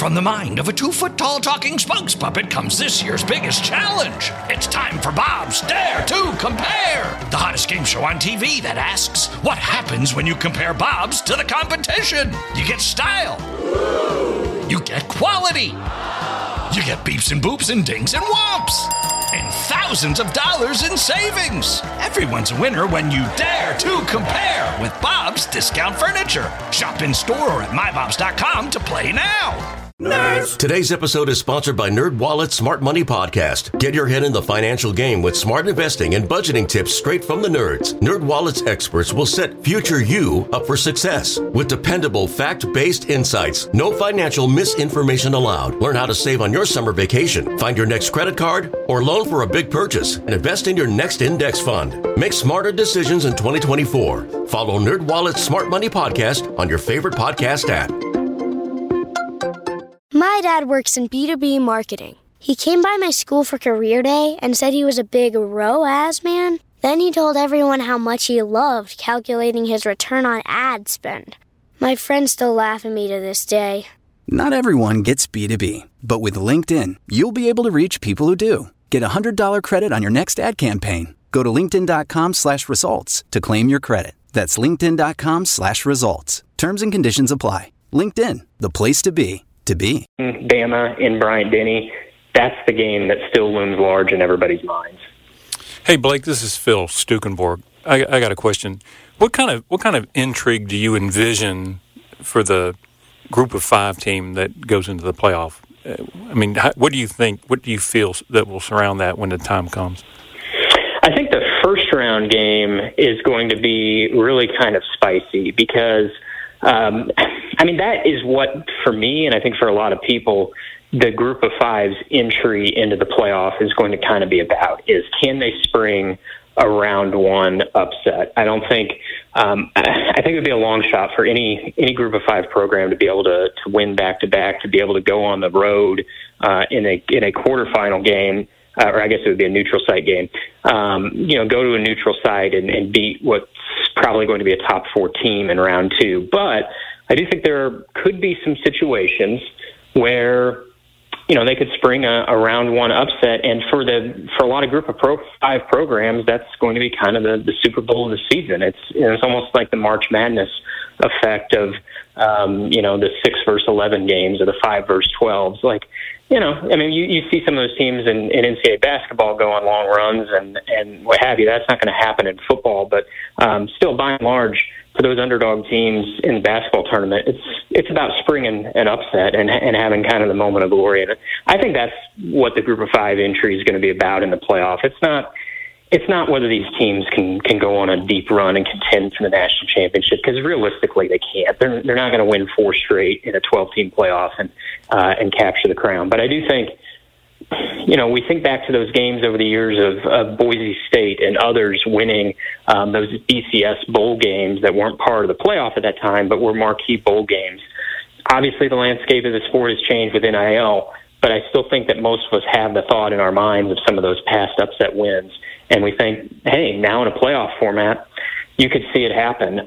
From the mind of a 2-foot-tall talking spokes puppet comes this year's biggest challenge. It's time for Bob's Dare to Compare, the hottest game show on TV that asks, what happens when you compare Bob's to the competition? You get style. You get quality. You get beeps and boops and dings and whomps. And thousands of dollars in savings. Everyone's a winner when you dare to compare with Bob's Discount Furniture. Shop in store or at mybobs.com to play now. Nerds! Today's episode is sponsored by NerdWallet's Smart Money Podcast. Get your head in the financial game with smart investing and budgeting tips straight from the nerds. NerdWallet's experts will set future you up for success with dependable, fact-based insights. No financial misinformation allowed. Learn how to save on your summer vacation, find your next credit card, or loan for a big purchase, and invest in your next index fund. Make smarter decisions in 2024. Follow NerdWallet's Smart Money Podcast on your favorite podcast app. My dad works in B2B marketing. He came by my school for career day and said he was a big ROAS man. Then he told everyone how much he loved calculating his return on ad spend. My friends still laugh at me to this day. Not everyone gets B2B, but with LinkedIn, you'll be able to reach people who do. Get a $100 credit on your next ad campaign. Go to linkedin.com/results to claim your credit. That's linkedin.com/results. Terms and conditions apply. LinkedIn, the place to be. Bama in Bryant-Denny, that's the game that still looms large in everybody's minds. Hey, Blake, this is Phil Stukenborg. I got a question. What kind of intrigue do you envision for the Group of 5 team that goes into the playoff? I mean, what do you think? What do you feel that will surround that when the time comes? I think the first round game is going to be really kind of spicy because that is what, for me, and I think for a lot of people, the Group of 5's entry into the playoff is going to kind of be about, is can they spring a round one upset? I don't think, I think it would be a long shot for any Group of 5 program to be able to win back-to-back, to be able to go on the road in a quarterfinal game, or I guess it would be a neutral site game, go to a neutral site and beat what's probably going to be a top 4 team in round 2. But I do think there could be some situations where, they could spring a round one upset. And for a lot of Group of 5 programs, that's going to be kind of the Super Bowl of the season. It's almost like the March Madness effect of, the 6 versus 11 games or the 5 versus 12s. You see some of those teams in NCAA basketball go on long runs and what have you. That's not going to happen in football, but still, by and large, for those underdog teams in the basketball tournament, it's about springing an upset and having kind of the moment of glory in it. I think that's what the Group of 5 entry is going to be about in the playoff. It's not whether these teams can go on a deep run and contend for the national championship, because realistically they can't. They're not going to win 4 straight in a 12-team playoff and capture the crown. But I do think, we think back to those games over the years of Boise State and others winning those BCS bowl games that weren't part of the playoff at that time, but were marquee bowl games. Obviously, the landscape of the sport has changed with NIL, but I still think that most of us have the thought in our minds of some of those past upset wins. And we think, hey, now in a playoff format, you could see it happen.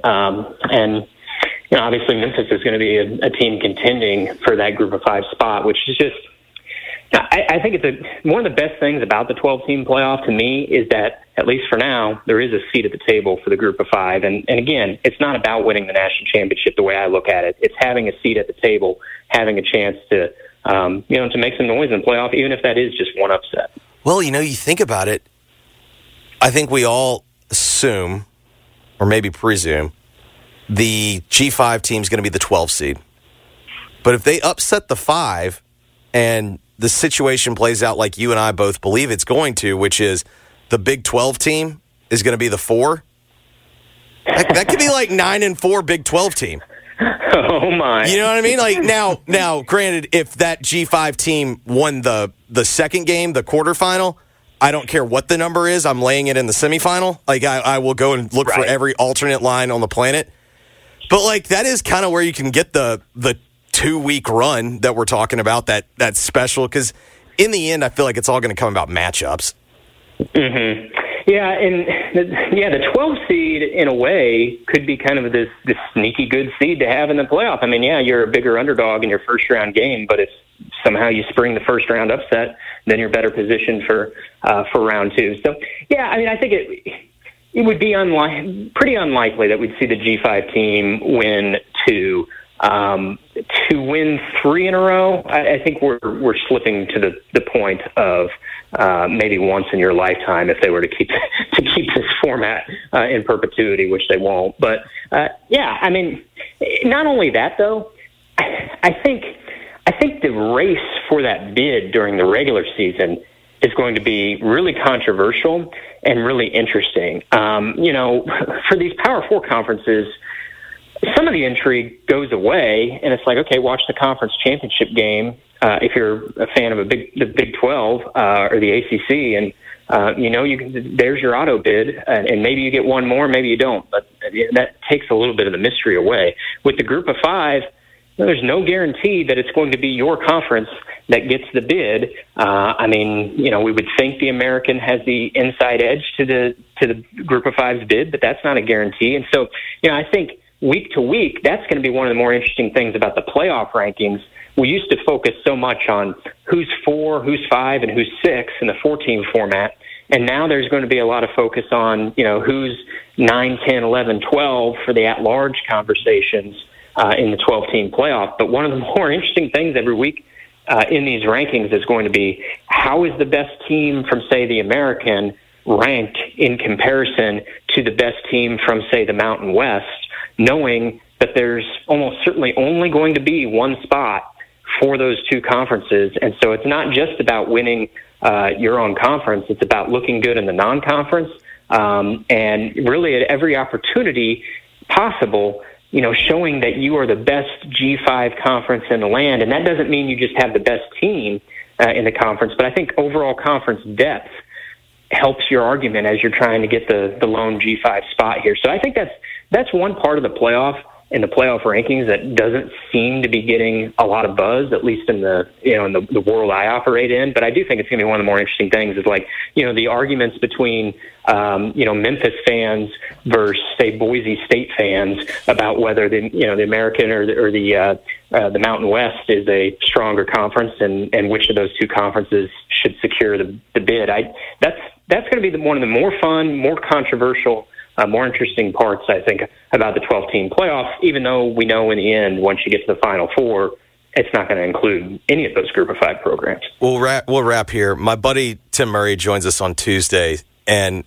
Obviously Memphis is going to be a team contending for that Group of 5 spot, which is just, I think it's one of the best things about the 12-team playoff to me is that, at least for now, there is a seat at the table for the Group of 5. And again, it's not about winning the national championship the way I look at it. It's having a seat at the table, having a chance to make some noise in the playoff, even if that is just one upset. Well, you think about it, I think we all assume, or maybe presume, the G5 team is going to be the 12 seed. But if they upset the 5 and the situation plays out like you and I both believe it's going to, which is the Big 12 team is going to be the 4, that could be like 9-4 Big 12 team. Oh, my. You know what I mean? Like now, granted, if that G5 team won the second game, the quarterfinal, I don't care what the number is. I'm laying it in the semifinal. Like, I will go and look for every alternate line on the planet. But, that is kind of where you can get the 2-week run that we're talking about, that's special. Because in the end, I feel like it's all going to come about matchups. Mm-hmm. Yeah, and the 12 seed in a way could be kind of this sneaky good seed to have in the playoff. I mean, yeah, you're a bigger underdog in your first round game, but if somehow you spring the first round upset, then you're better positioned for round two. So, yeah, I mean, I think it would be pretty unlikely that we'd see the G5 team win two. To win three in a row, I think we're slipping to the point of maybe once in your lifetime if they were to keep this format in perpetuity, which they won't. But yeah, I mean, not only that though, I think the race for that bid during the regular season is going to be really controversial and really interesting. For these Power Four conferences, some of the intrigue goes away, and it's like, okay, watch the conference championship game if you're a fan of the Big 12 or the ACC, and there's your auto bid, and maybe you get one more, maybe you don't, but that takes a little bit of the mystery away. With the Group of Five, there's no guarantee that it's going to be your conference that gets the bid. We would think the American has the inside edge to the Group of Five's bid, but that's not a guarantee. And so, I think week to week, that's going to be one of the more interesting things about the playoff rankings. We used to focus so much on who's 4, who's 5, and who's 6 in the 4-team format. And now there's going to be a lot of focus on, who's 9, 10, 11, 12 for the at-large conversations in the 12-team playoff. But one of the more interesting things every week in these rankings is going to be how is the best team from, say, the American ranked in comparison to the best team from, say, the Mountain West, knowing that there's almost certainly only going to be one spot for those two conferences. And so it's not just about winning your own conference. It's about looking good in the non-conference and really at every opportunity possible, showing that you are the best G5 conference in the land. And that doesn't mean you just have the best team in the conference, but I think overall conference depth helps your argument as you're trying to get the lone G5 spot here. So I think that's one part of the playoff and the playoff rankings that doesn't seem to be getting a lot of buzz, at least in the world I operate in. But I do think it's going to be one of the more interesting things is the arguments between, Memphis fans versus, say, Boise State fans about whether the American or the Mountain West is a stronger conference and which of those two conferences should secure the bid. That's going to be one of the more fun, more controversial, more interesting parts, I think, about the 12-team playoff, even though we know in the end, once you get to the Final Four, it's not going to include any of those Group of Five programs. We'll wrap here. My buddy Tim Murray joins us on Tuesday, and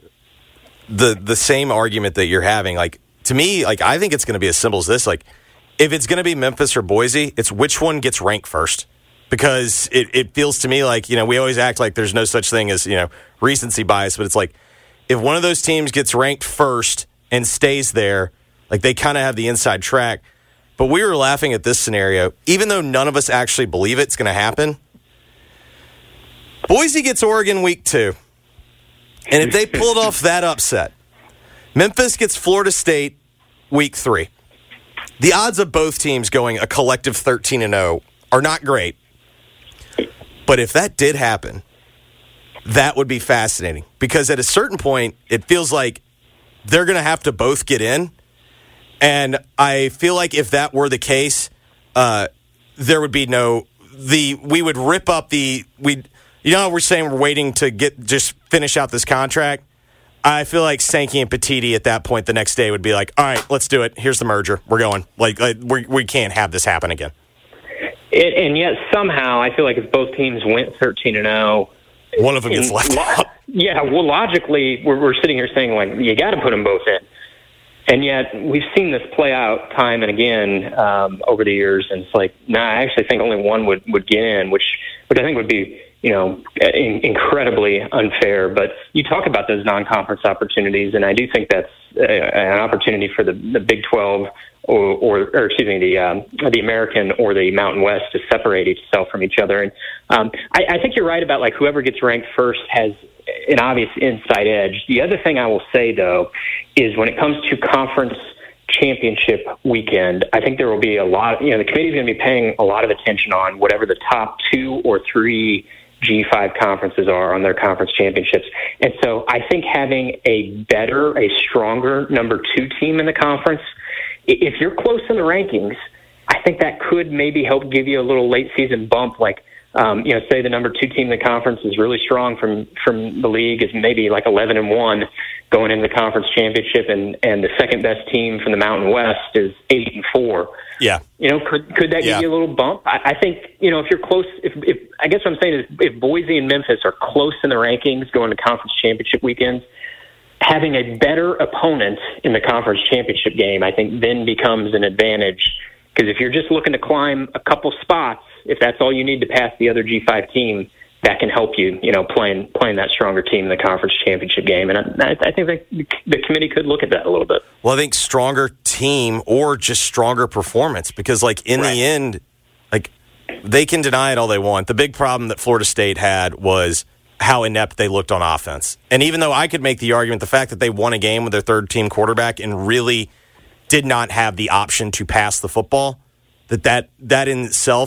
the same argument that you're having, to me, I think it's going to be as simple as this. If it's going to be Memphis or Boise, it's which one gets ranked first. Because it feels to me like, we always act like there's no such thing as, recency bias, but it's like, if one of those teams gets ranked first and stays there, they kind of have the inside track. But we were laughing at this scenario. Even though none of us actually believe it's going to happen, Boise gets Oregon week 2. And if they pulled off that upset, Memphis gets Florida State week 3. The odds of both teams going a collective 13-0 are not great. But if that did happen, that would be fascinating because at a certain point, it feels like they're going to have to both get in. And I feel like if that were the case, there would be we would rip up we're saying we're waiting to just finish out this contract. I feel like Sankey and Petiti at that point the next day would be like, all right, let's do it. Here's the merger. We're going. We can't have this happen again. And yet somehow I feel like if both teams went 13-0, one of them gets left out. Yeah, well, logically, we're sitting here saying, you got to put them both in. And yet we've seen this play out time and again over the years, and it's I actually think only one would get in, which I think would be, incredibly unfair. But you talk about those non-conference opportunities, and I do think that's an opportunity for the Big 12 or the American or the Mountain West to separate itself from each other. And I think you're right about whoever gets ranked first has an obvious inside edge. The other thing I will say, though, is when it comes to conference championship weekend, I think there will be a lot, the committee's going to be paying a lot of attention on whatever the top 2 or 3 G5 conferences are on their conference championships. And so I think having a stronger number 2 team in the conference, if you're close in the rankings, I think that could maybe help give you a little late season bump. Like, say the number 2 team in the conference is really strong from the league, is maybe like 11-1 going into the conference championship, and the second best team from the Mountain West is 8-4. Yeah. Could that give you a little bump? I think, if you're close, if I guess what I'm saying is if Boise and Memphis are close in the rankings going to conference championship weekends, having a better opponent in the conference championship game, I think then becomes an advantage. Because if you're just looking to climb a couple spots, if that's all you need to pass the other G5 team, that can help you, playing that stronger team in the conference championship game. And I think that the committee could look at that a little bit. Well, I think stronger team or just stronger performance, because in the end, they can deny it all they want. The big problem that Florida State had was how inept they looked on offense. And even though I could make the argument, the fact that they won a game with their third team quarterback and really did not have the option to pass the football, that in itself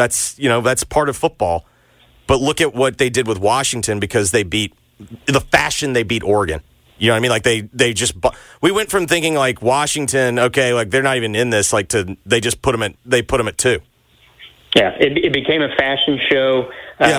that's part of football. But look at what they did with Washington, because they beat the fashion they beat Oregon. You know what I mean? We went from thinking Washington, okay, they're not even in this, to they just put them at 2. Yeah, it became a fashion show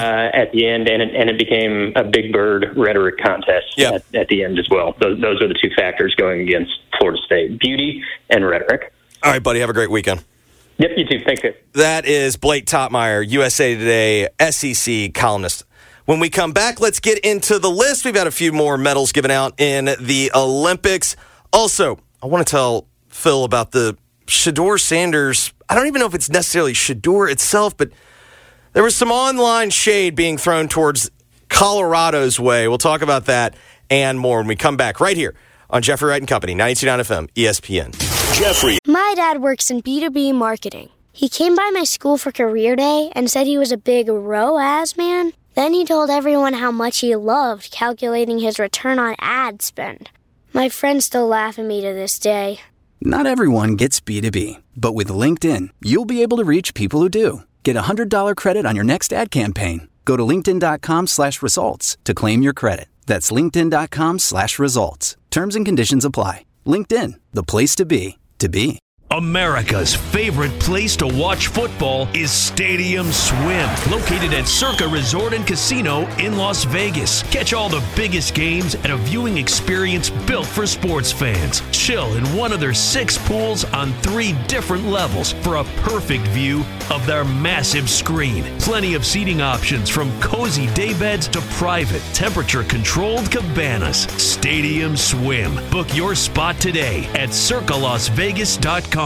at the end, and it became a Big Bird rhetoric contest at the end as well. Those are the 2 factors going against Florida State: beauty and rhetoric. All right, buddy, have a great weekend. Yep, you too. Thanks, guys. That is Blake Toppmeyer, USA Today SEC columnist. When we come back, let's get into the list. We've got a few more medals given out in the Olympics. Also, I want to tell Phil about the Shedeur Sanders. I don't even know if it's necessarily Shedeur itself, but there was some online shade being thrown towards Colorado's way. We'll talk about that and more when we come back right here on Jeffrey Wright and Company, 92.9 FM, ESPN. Jeffrey. My dad works in B2B marketing. He came by my school for career day and said he was a big ROAS man. Then he told everyone how much he loved calculating his return on ad spend. My friends still laugh at me to this day. Not everyone gets B2B, but with LinkedIn, you'll be able to reach people who do. Get a $100 credit on your next ad campaign. Go to linkedin.com/results to claim your credit. That's linkedin.com/results. Terms and conditions apply. LinkedIn, the place to be, to be. America's favorite place to watch football is Stadium Swim, located at Circa Resort and Casino in Las Vegas. Catch all the biggest games at a viewing experience built for sports fans. Chill in one of their 6 pools on 3 different levels for a perfect view of their massive screen. Plenty of seating options, from cozy daybeds to private, temperature-controlled cabanas. Stadium Swim. Book your spot today at circalasvegas.com.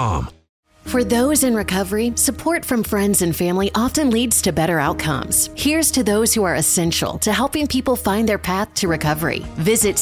For those in recovery, support from friends and family often leads to better outcomes. Here's to those who are essential to helping people find their path to recovery. Visit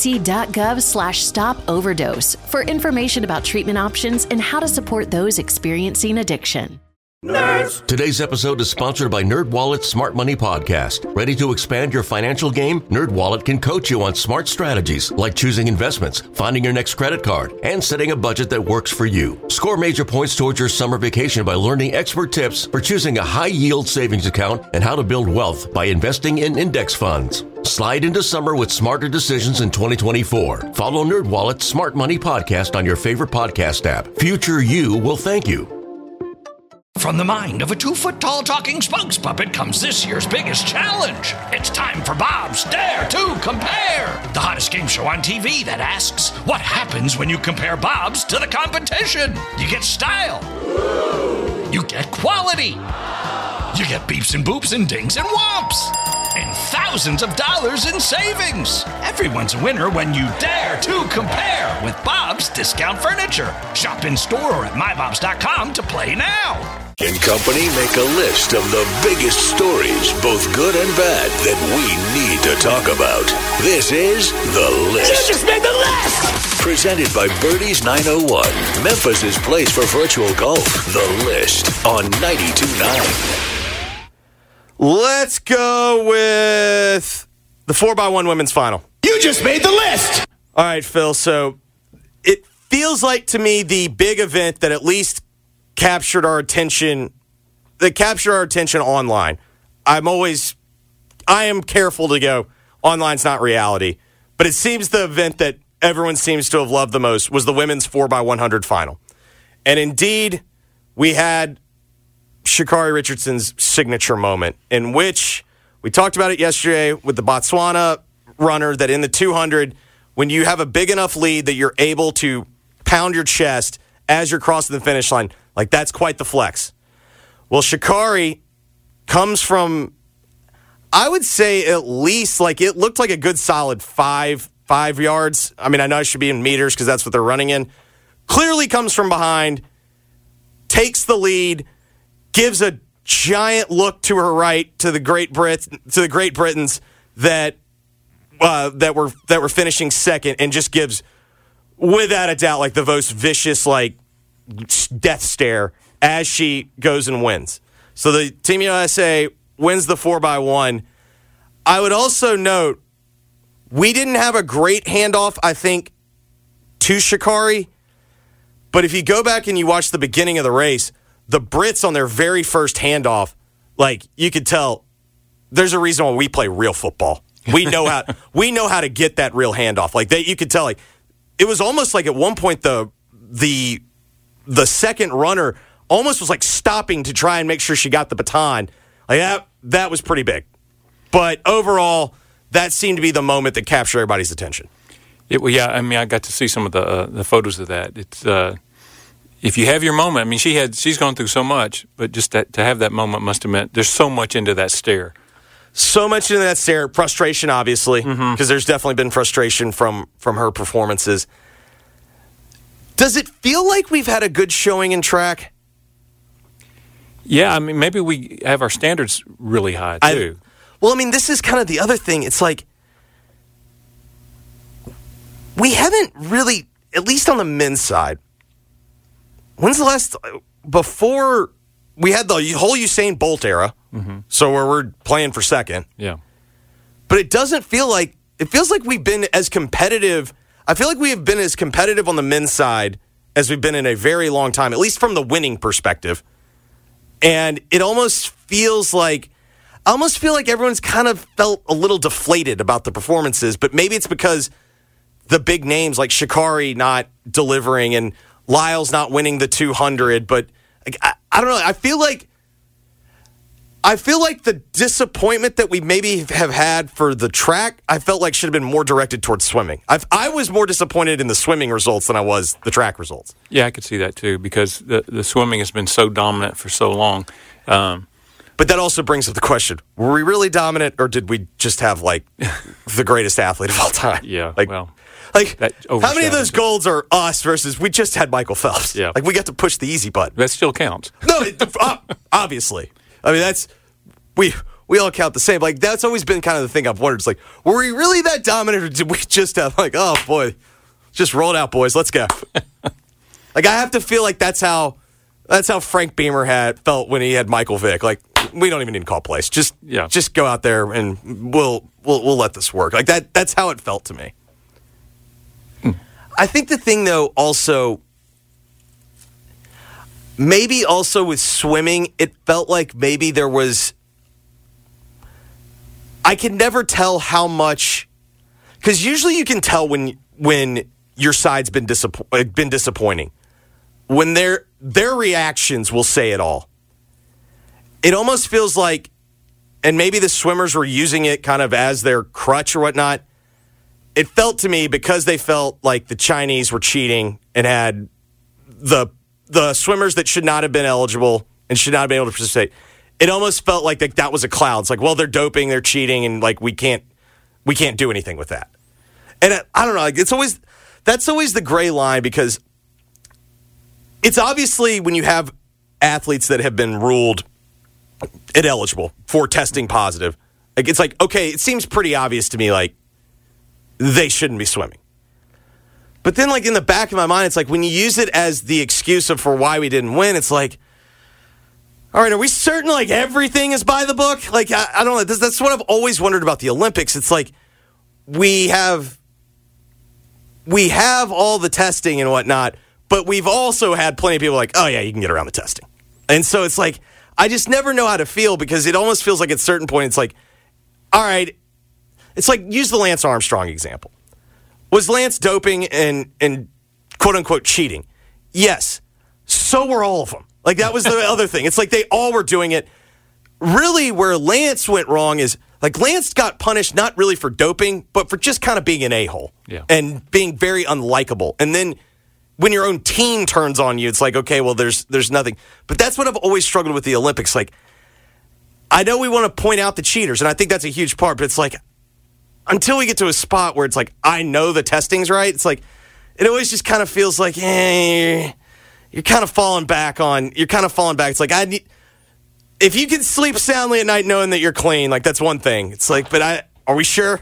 cdc.gov/stop-overdose for information about treatment options and how to support those experiencing addiction. Nerds. Today's episode is sponsored by NerdWallet's Smart Money Podcast. Ready to expand your financial game? NerdWallet can coach you on smart strategies like choosing investments, finding your next credit card, and setting a budget that works for you. Score major points towards your summer vacation by learning expert tips for choosing a high-yield savings account and how to build wealth by investing in index funds. Slide into summer with smarter decisions in 2024. Follow NerdWallet's Smart Money Podcast on your favorite podcast app. Future you will thank you. From the mind of a 2-foot-tall talking spokes puppet comes this year's biggest challenge. It's time for Bob's Dare to Compare, the hottest game show on TV that asks, what happens when you compare Bob's to the competition? You get style. You get quality. You get beeps and boops and dings and whomps. And thousands of dollars in savings. Everyone's a winner when you dare to compare with Bob's Discount Furniture. Shop in store or at mybobs.com to play now. And Company make a list of the biggest stories, both good and bad, that we need to talk about. This is The List. You just made the list! Presented by Birdies 901, Memphis's place for virtual golf. The List on 92.9. Let's go with the 4x1 women's final. You just made the list! All right, Phil. So it feels like to me the big event that at least captured our attention online. I'm always I am careful to go, online's not reality. But it seems the event that everyone seems to have loved the most was the women's 4x100 final. And indeed, we had Sha'Carri Richardson's signature moment, in which we talked about it yesterday with the Botswana runner, that in the 200, when you have a big enough lead that you're able to pound your chest as you're crossing the finish line, like that's quite the flex. Well, Sha'Carri comes from, I would say at least, like it looked like a good solid five yards. I mean, I know it should be in meters because that's what they're running in. Clearly comes from behind, takes the lead, gives a giant look to her right to the Great Britons that were finishing second, and just gives, without a doubt, like the most vicious like death stare as she goes and wins. So the Team USA wins the 4x1. I would also note, we didn't have a great handoff, I think, to Sha'Carri. But if you go back and you watch the beginning of the race, the Brits on their very first handoff, like you could tell, there's a reason why we play real football. We know how to get that real handoff. Like you could tell, like it was almost like at one point the second runner almost was like stopping to try and make sure she got the baton. Like that was pretty big. But overall, that seemed to be the moment that captured everybody's attention. I got to see some of the photos of that. It's if you have your moment. I mean, she's gone through so much, but just to have that moment must have meant there's so much into that stare. So much into that stare. Frustration, obviously, because there's definitely been frustration from her performances. Does it feel like we've had a good showing in track? Yeah, I mean, maybe we have our standards really high, too. Well, I mean, this is kind of the other thing. It's like, we haven't really, at least on the men's side, when's the last, before we had the whole Usain Bolt era, so where we're playing for second. Yeah. But it doesn't feel like, it feels like we've been as competitive. I feel like we have been as competitive on the men's side as we've been in a very long time, at least from the winning perspective. And it almost feels like, I almost feel like everyone's kind of felt a little deflated about the performances, but maybe it's because the big names like Sha'Carri not delivering and Lyle's not winning the 200. But I don't know. I feel like the disappointment that we maybe have had for the track, I felt like should have been more directed towards swimming. I was more disappointed in the swimming results than I was the track results. Yeah, I could see that too, because the swimming has been so dominant for so long. But that also brings up the question, were we really dominant, or did we just have, like, the greatest athlete of all time? Yeah, how many of those golds are us versus we just had Michael Phelps? Yeah. Like, we got to push the easy button. That still counts. No, obviously. I mean, we all count the same. Like, that's always been kind of the thing I've wondered. It's like, were we really that dominant, or did we just have, like, oh, boy, just roll it out, boys, let's go. Like, I have to feel like that's how Frank Beamer felt when he had Michael Vick. Like, we don't even need to call plays. Just go out there and we'll let this work. Like that's how it felt to me. I think the thing though also maybe also with swimming, it felt like maybe there was, I can never tell how much, because usually you can tell when your side's been disappointing. When their reactions will say it all. It almost feels like, and maybe the swimmers were using it kind of as their crutch or whatnot. It felt to me, because they felt like the Chinese were cheating and had the swimmers that should not have been eligible and should not have been able to participate. It almost felt like that was a cloud. It's like, well, they're doping, they're cheating, and like we can't do anything with that. And I don't know. Like that's always the gray line, because it's obviously when you have athletes that have been ruled ineligible for testing positive, like it's like, okay, it seems pretty obvious to me, like they shouldn't be swimming. But then, like in the back of my mind, it's like when you use it as the excuse for why we didn't win, it's like, all right, are we certain like everything is by the book? Like I don't know. That's what I've always wondered about the Olympics. It's like we have all the testing and whatnot, but we've also had plenty of people like, oh, yeah, you can get around the testing. And so it's like, I just never know how to feel, because it almost feels like at a certain point, it's like, all right, it's like, use the Lance Armstrong example. Was Lance doping and quote-unquote cheating? Yes. So were all of them. Like, that was the other thing. It's like they all were doing it. Really, where Lance went wrong is, like, Lance got punished not really for doping, but for just kind of being an a-hole and being very unlikable. And then when your own team turns on you, it's like, okay, well, there's nothing. But that's what I've always struggled with the Olympics. Like, I know we want to point out the cheaters, and I think that's a huge part, but it's like, until we get to a spot where it's like, I know the testing's right, it's like, it always just kind of feels like, you're kind of falling back. It's like, if you can sleep soundly at night knowing that you're clean, like, that's one thing. It's like, but are we sure?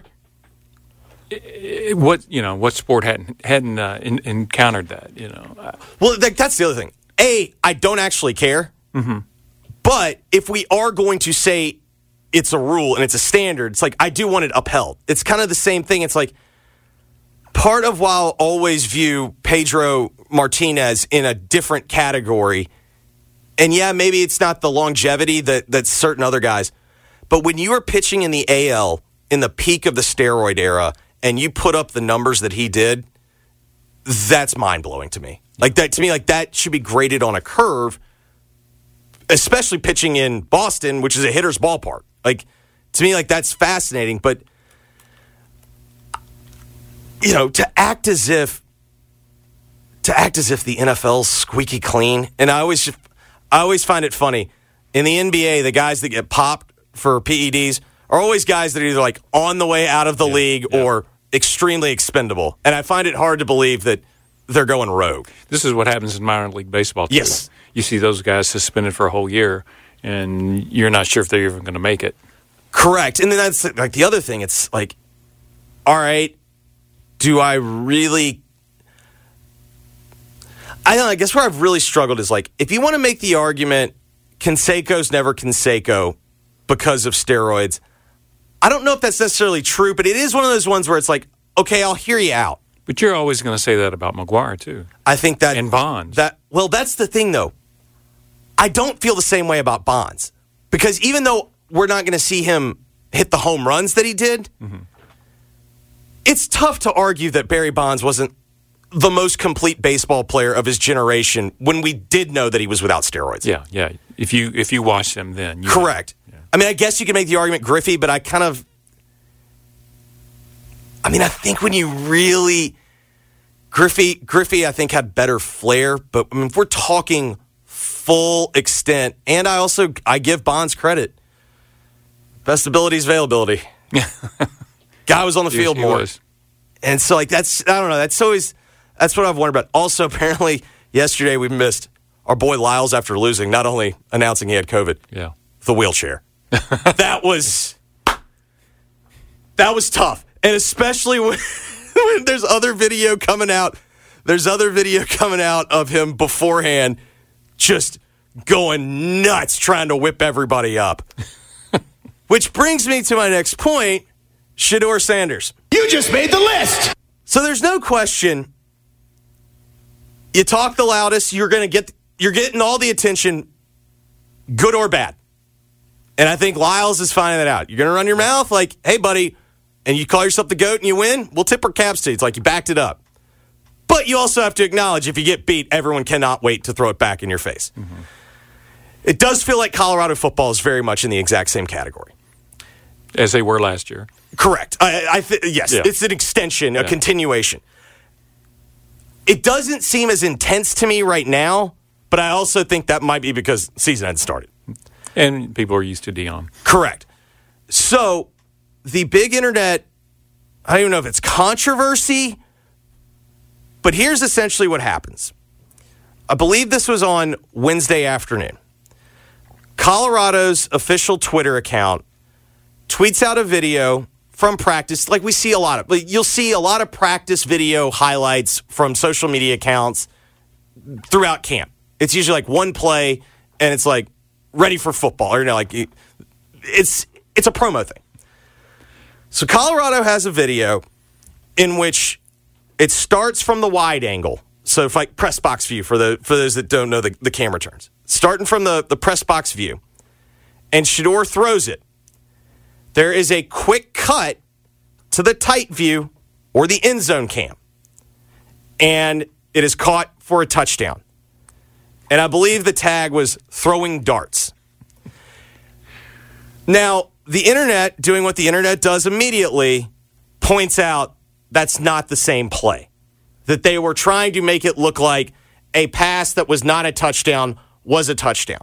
What sport hadn't encountered that? Well, that's the other thing. I don't actually care. Mm-hmm. But if we are going to say it's a rule and it's a standard, it's like, I do want it upheld. It's kind of the same thing. It's like, part of why I'll always view Pedro Martinez in a different category. And yeah, maybe it's not the longevity that certain other guys. But when you are pitching in the AL in the peak of the steroid era and you put up the numbers that he did, that's mind-blowing to me. Like, that to me, like, that should be graded on a curve, especially pitching in Boston, which is a hitter's ballpark. Like, to me, like, that's fascinating. But, to act as if the NFL's squeaky clean, and I always find it funny. In the NBA, the guys that get popped for PEDs are always guys that are either like on the way out of the league or extremely expendable. And I find it hard to believe that they're going rogue. This is what happens in minor league baseball, too. Yes. You see those guys suspended for a whole year, and you're not sure if they're even going to make it. Correct. And then that's like the other thing. It's like, all right, do I really... I don't know, I guess where I've really struggled is, like, if you want to make the argument Canseco's never Canseco because of steroids, I don't know if that's necessarily true, but it is one of those ones where it's like, okay, I'll hear you out. But you're always going to say that about McGuire, too. I think that... And Bonds. Well, that's the thing, though. I don't feel the same way about Bonds. Because even though we're not going to see him hit the home runs that he did, it's tough to argue that Barry Bonds wasn't the most complete baseball player of his generation when we did know that he was without steroids. Yeah. If you watch them then. Correct. Yeah. I mean, I guess you can make the argument Griffey, but I think when you really... Griffey, I think, had better flair, but I mean, if we're talking full extent, and I give Bonds credit. Best ability is availability. Guy was on the field more. And so, like, that's what I've wondered about. Also, apparently, yesterday we missed our boy Lyles after losing, not only announcing he had COVID, the wheelchair. That was tough. And especially when there's other video coming out. There's other video coming out of him beforehand just going nuts trying to whip everybody up. Which brings me to my next point, Shedeur Sanders. You just made the list! So there's no question. You talk the loudest, you're getting all the attention, good or bad. And I think Lyles is finding that out. You're going to run your mouth like, hey, buddy, and you call yourself the GOAT and you win, we'll tip our caps to you. It's like you backed it up. But you also have to acknowledge if you get beat, everyone cannot wait to throw it back in your face. Mm-hmm. It does feel like Colorado football is very much in the exact same category. As they were last year. Correct. Yes, yeah. It's an extension, a continuation. It doesn't seem as intense to me right now, but I also think that might be because the season hadn't started. And people are used to Dion. Correct. So, the big internet, I don't even know if it's controversy, but here's essentially what happens. I believe this was on Wednesday afternoon. Colorado's official Twitter account tweets out a video from practice, like we see a lot of. You'll see a lot of practice video highlights from social media accounts throughout camp. It's usually like one play, and it's like ready for football, or like it's a promo thing. So Colorado has a video in which it starts from the wide angle. So if like press box view for those that don't know the camera turns. Starting from the press box view. And Shedeur throws it. there is a quick cut to the tight view or the end zone cam, and it is caught for a touchdown. And I believe the tag was throwing darts. Now, the internet, doing what the internet does immediately, points out that's not the same play. That they were trying to make it look like a pass that was not a touchdown was a touchdown.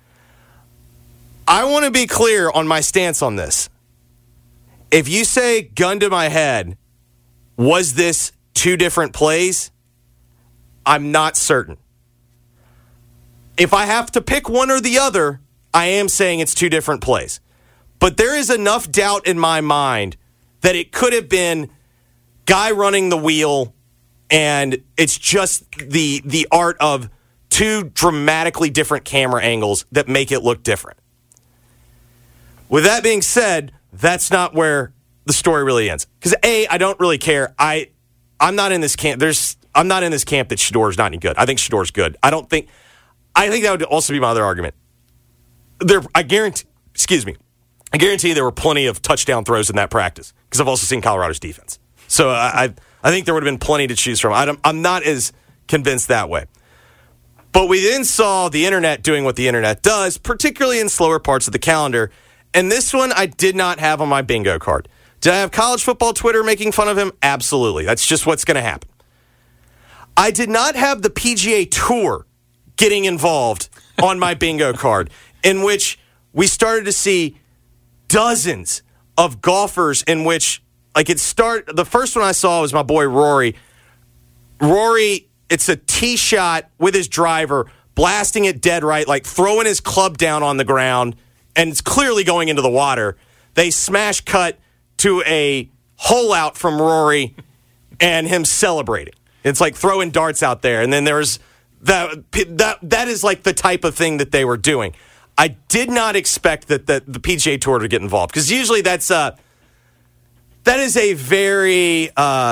I want to be clear on my stance on this. If you say, gun to my head, was this two different plays? I'm not certain. If I have to pick one or the other, I am saying it's two different plays. But there is enough doubt in my mind that it could have been guy running the wheel, and it's just the art of two dramatically different camera angles that make it look different. With that being said, that's not where the story really ends. Because A, I don't really care. I'm not in this camp. I'm not in this camp that Shedor's not any good. I think Shedor's good. I think that would also be my other argument. I guarantee there were plenty of touchdown throws in that practice because I've also seen Colorado's defense. So I think there would have been plenty to choose from. I'm not as convinced that way. But we then saw the internet doing what the internet does, particularly in slower parts of the calendar. And this one I did not have on my bingo card. Did I have college football Twitter making fun of him? Absolutely. That's just what's going to happen. I did not have the PGA Tour getting involved on my bingo card, in which we started to see dozens of golfers in which, the first one I saw was my boy Rory. Rory, it's a tee shot with his driver, blasting it dead right, like throwing his club down on the ground, and it's clearly going into the water. They smash cut to a hole out from Rory and him celebrating. It's like throwing darts out there. And then there's that is like the type of thing that they were doing. I did not expect that the PGA Tour to get involved, because usually that is a very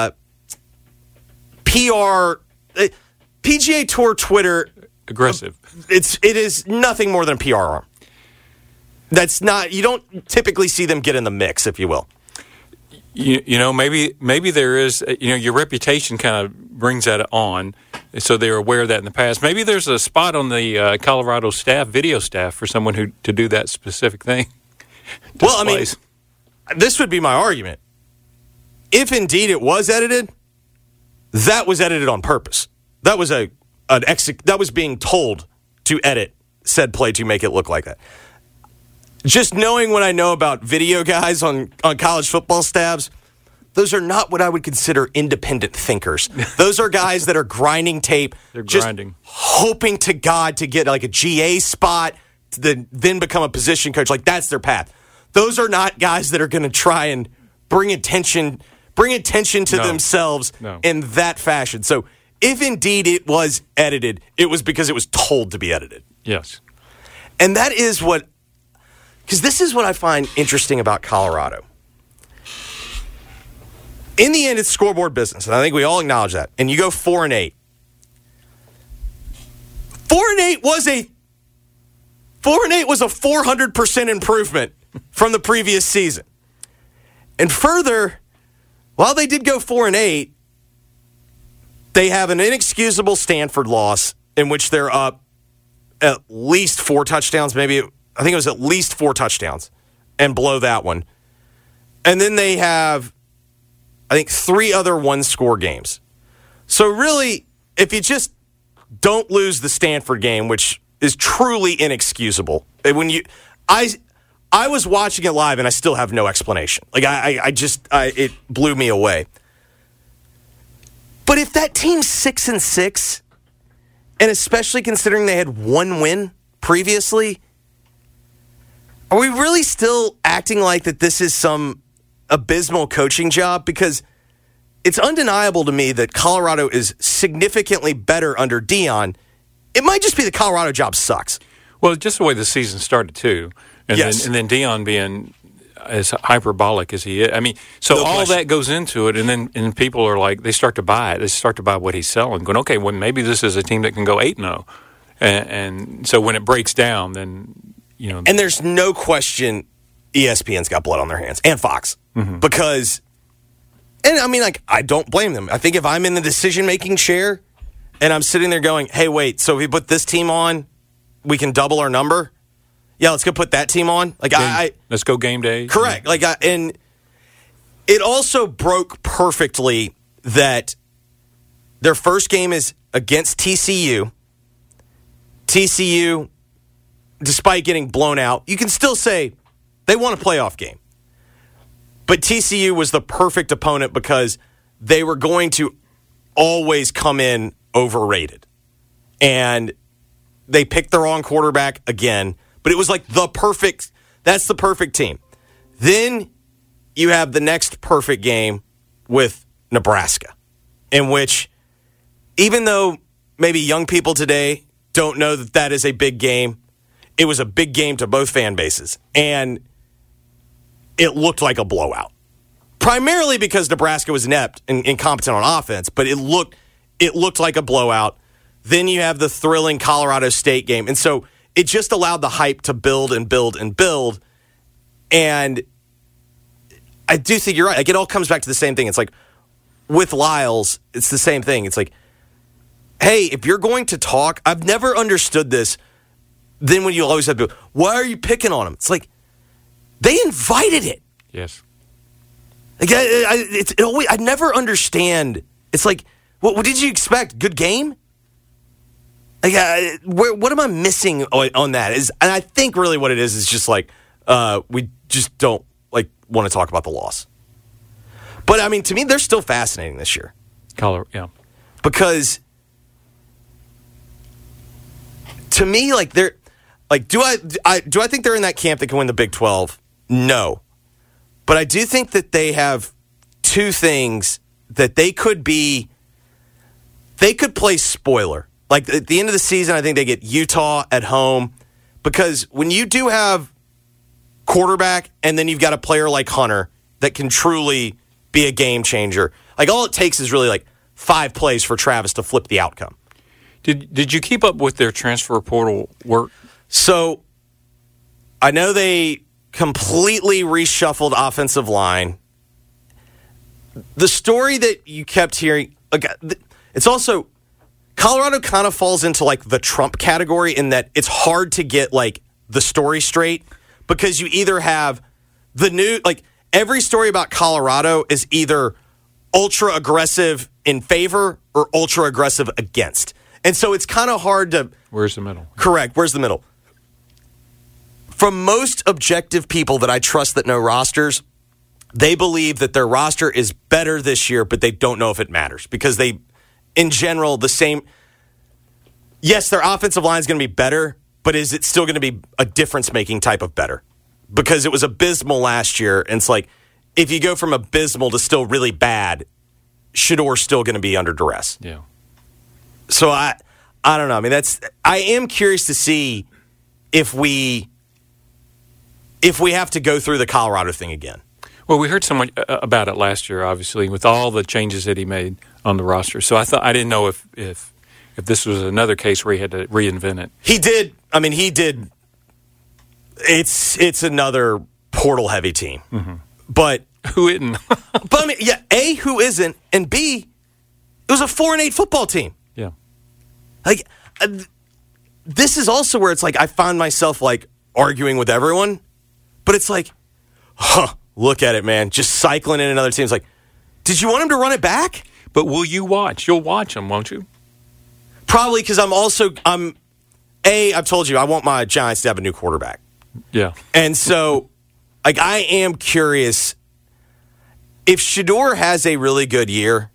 PR PGA Tour Twitter aggressive. It is nothing more than a PR arm. That's not, you don't typically see them get in the mix, if you will. You know, maybe there is, your reputation kind of brings that on, so they're aware of that in the past. Maybe there's a spot on the Colorado video staff for someone to do that specific thing. Well, I mean, this would be my argument. If indeed it was edited, that was edited on purpose. That was that was being told to edit said play to make it look like that. Just knowing what I know about video guys on college football staffs, those are not what I would consider independent thinkers. Those are guys that are grinding tape, hoping to God to get like a GA spot, to then become a position coach. Like, that's their path. Those are not guys that are going to try and bring attention to themselves in that fashion. So if indeed it was edited, it was because it was told to be edited. Yes. And that is what... Because this is what I find interesting about Colorado. In the end, it's scoreboard business, and I think we all acknowledge that. And you go 4-8. 4-8 was a 400% improvement from the previous season. And further, while they did go 4-8, they have an inexcusable Stanford loss in which they're up at least 4 touchdowns, maybe. I think it was at least 4 touchdowns and blow that one. And then they have, I think, 3 other one-score games. So really, if you just don't lose the Stanford game, which is truly inexcusable, I was watching it live and I still have no explanation. Like, it blew me away. But if that team's 6-6, and especially considering they had 1 win previously, are we really still acting like that this is some abysmal coaching job? Because it's undeniable to me that Colorado is significantly better under Deion. It might just be the Colorado job sucks. Well, just the way the season started, too. And yes. then Deion being as hyperbolic as he is. I mean, so all that goes into it, and people are like, they start to buy it. They start to buy what he's selling, going, okay, well, maybe this is a team that can go 8-0. And so when it breaks down, then... And there's no question ESPN's got blood on their hands, and Fox. Because, and I mean, like, I don't blame them. I think if I'm in the decision-making chair and I'm sitting there going, hey, wait, so if we put this team on, we can double our number? Yeah, let's go put that team on. Like, let's go game day. Correct. Like, and it also broke perfectly that their first game is against TCU. TCU, despite getting blown out, you can still say they won a playoff game. But TCU was the perfect opponent because they were going to always come in overrated. And they picked the wrong quarterback again. But it was like that's the perfect team. Then you have the next perfect game with Nebraska, in which, even though maybe young people today don't know that that is a big game, it was a big game to both fan bases. And it looked like a blowout. Primarily because Nebraska was inept and incompetent on offense, but it looked like a blowout. Then you have the thrilling Colorado State game. And so it just allowed the hype to build and build and build. And I do think you're right. Like, it all comes back to the same thing. It's like, with Lyles, it's the same thing. It's like, hey, if you're going to talk, I've never understood this. Then when you always have to, why are you picking on him? It's like, they invited it. Yes. Like, I never understand. It's like, what did you expect? Good game? Like, what am I missing on that? And I think really what it is just like, we just don't want to talk about the loss. But I mean, to me, they're still fascinating this year. Yeah. Because to me, like, they're like, do I think they're in that camp that can win the Big 12? No. But I do think that they have two things that they could play spoiler. Like, at the end of the season, I think they get Utah at home. Because when you do have quarterback and then you've got a player like Hunter that can truly be a game changer, like, all it takes is really like 5 plays for Travis to flip the outcome. Did you keep up with their transfer portal work? So I know they completely reshuffled offensive line. The story that you kept hearing, it's also, Colorado kind of falls into like the Trump category in that it's hard to get like the story straight, because you either have the new, like, every story about Colorado is either ultra aggressive in favor or ultra aggressive against. And so it's kind of hard to... Where's the middle? Correct. Where's the middle? From most objective people that I trust that know rosters, they believe that their roster is better this year, but they don't know if it matters. Because they, in general, the same... Yes, their offensive line is going to be better, but is it still going to be a difference-making type of better? Because it was abysmal last year, and it's like, if you go from abysmal to still really bad, Shedor's still going to be under duress. Yeah. So I don't know. I mean, I am curious to see if we have to go through the Colorado thing again. Well, we heard so much about it last year, obviously, with all the changes that he made on the roster. So I didn't know if this was another case where he had to reinvent it. He did. I mean, he did. It's another portal heavy team, but who isn't? But I mean, yeah. A, who isn't, and B, it was a 4-8 football team. Yeah. Like, this is also where it's like I find myself like arguing with everyone, but it's like, look at it, man, just cycling in another team. It's like, did you want him to run it back? But will you watch? You'll watch them, won't you? Probably, because I've told you I want my Giants to have a new quarterback. Yeah. And so, like, I am curious if Shedeur has a really good year.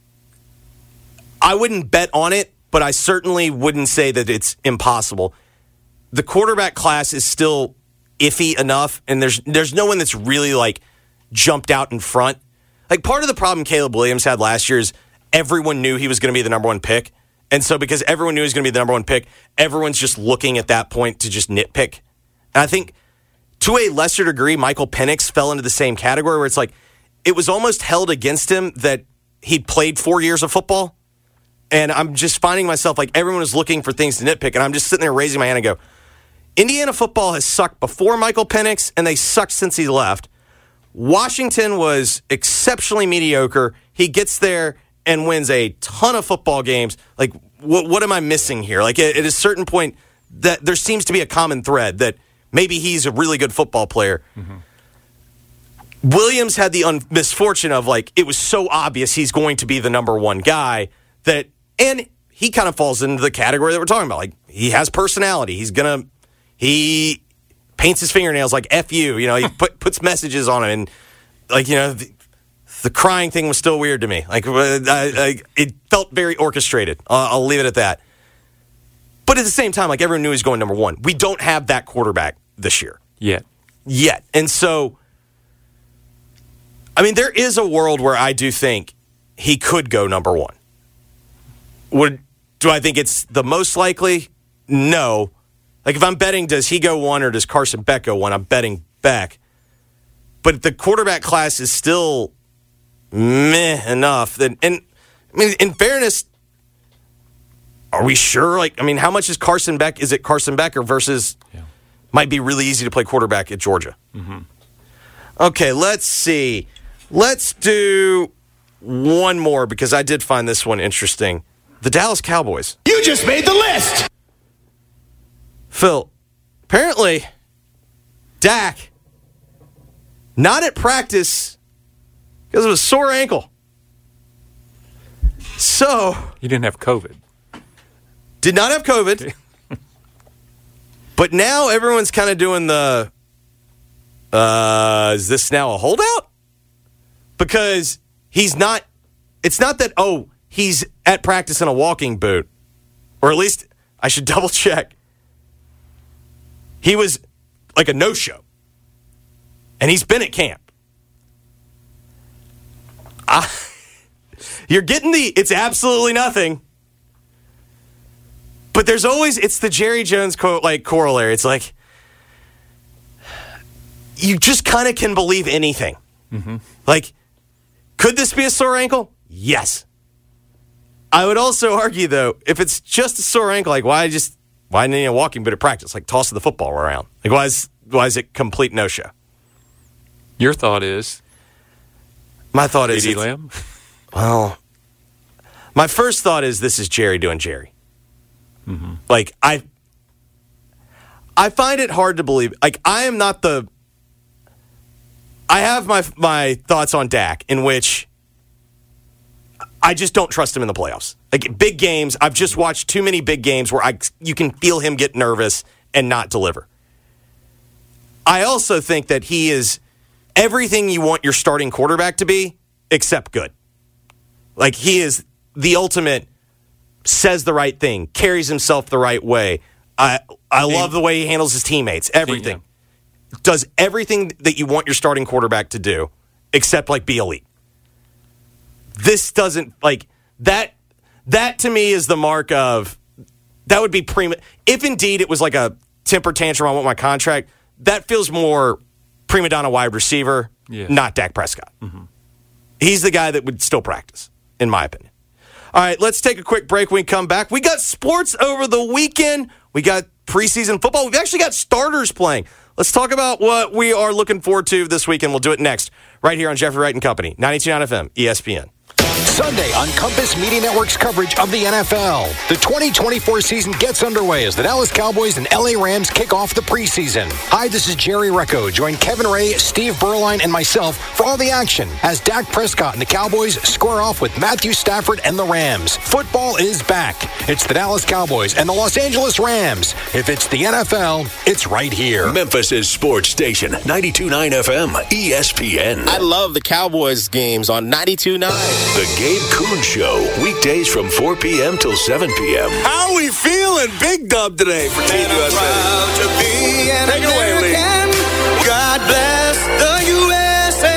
I wouldn't bet on it, but I certainly wouldn't say that it's impossible. The quarterback class is still iffy enough, and there's no one that's really like jumped out in front. Like, part of the problem Caleb Williams had last year is everyone knew he was going to be the number one pick. And so because everyone knew he was going to be the number one pick, everyone's just looking at that point to just nitpick. And I think to a lesser degree, Michael Penix fell into the same category where it's like it was almost held against him that he played 4 years of football. And I'm just finding myself like everyone is looking for things to nitpick. And I'm just sitting there raising my hand and go, Indiana football has sucked before Michael Penix, and they sucked since he left. Washington was exceptionally mediocre. He gets there and wins a ton of football games. Like, what am I missing here? Like, at a certain point, that there seems to be a common thread that maybe he's a really good football player. Mm-hmm. Williams had the misfortune of, like, it was so obvious he's going to be the number one guy that, and he kind of falls into the category that we're talking about. Like, he has personality. He paints his fingernails like F you. You know, he puts messages on it. And, like, you know, the crying thing was still weird to me. Like, it felt very orchestrated. I'll leave it at that. But at the same time, like, everyone knew he was going number one. We don't have that quarterback this year. Yet. And so, I mean, there is a world where I do think he could go number one. Do I think it's the most likely? No. Like, if I'm betting, does he go one or does Carson Beck go one? I'm betting Beck. But the quarterback class is still meh enough that, and I mean, in fairness, are we sure? Like, I mean, how much is Carson Beck? Is it Carson Beck or versus might be really easy to play quarterback at Georgia? Mm-hmm. Okay, let's see. Let's do one more because I did find this one interesting. The Dallas Cowboys. You just made the list! Phil, apparently, Dak, not at practice because of a sore ankle. So. You didn't have COVID. Did not have COVID. But now everyone's kind of doing the, is this now a holdout? Because he's not, it's not that, he's at practice in a walking boot. Or at least, I should double check. He was like a no-show. And he's been at camp. You're getting it's absolutely nothing. But there's always, it's the Jerry Jones quote, like, corollary. It's like, you just kind of can believe anything. Mm-hmm. Like, could this be a sore ankle? Yes. I would also argue, though, if it's just a sore ankle, like, why need a walking boot at practice? Like, tossing the football around. Like, why is it complete no-show? Your thought is? My thought is... CeeDee Lamb? Well, my first thought is this is Jerry doing Jerry. Mm-hmm. Like, I find it hard to believe. Like, I am not the... I have my thoughts on Dak, in which I just don't trust him in the playoffs. Like, big games, I've just watched too many big games where you can feel him get nervous and not deliver. I also think that he is everything you want your starting quarterback to be, except good. Like, he is the ultimate, says the right thing, carries himself the right way. I love the way he handles his teammates, everything. Does everything that you want your starting quarterback to do, except, like, be elite. This doesn't, like, that to me is the mark of, that would be if indeed it was like a temper tantrum, I want my contract, that feels more prima donna wide receiver, not Dak Prescott. Mm-hmm. He's the guy that would still practice, in my opinion. All right, let's take a quick break. When we come back, we got sports over the weekend. We got preseason football. We've actually got starters playing. Let's talk about what we are looking forward to this weekend. We'll do it next, right here on Jeffrey Wright & Company, 92.9 FM, ESPN. Sunday on Compass Media Network's coverage of the NFL. The 2024 season gets underway as the Dallas Cowboys and LA Rams kick off the preseason. Hi, this is Jerry Recco. Join Kevin Ray, Steve Berline, and myself for all the action as Dak Prescott and the Cowboys square off with Matthew Stafford and the Rams. Football is back. It's the Dallas Cowboys and the Los Angeles Rams. If it's the NFL, it's right here. Memphis' sports station, 92.9 FM, ESPN. I love the Cowboys games on 92.9. The Gabe Kuhn Show, weekdays from 4 p.m. till 7 p.m. How we feeling? Big dub today for Team USA. Take it away, Lee. God bless the USA.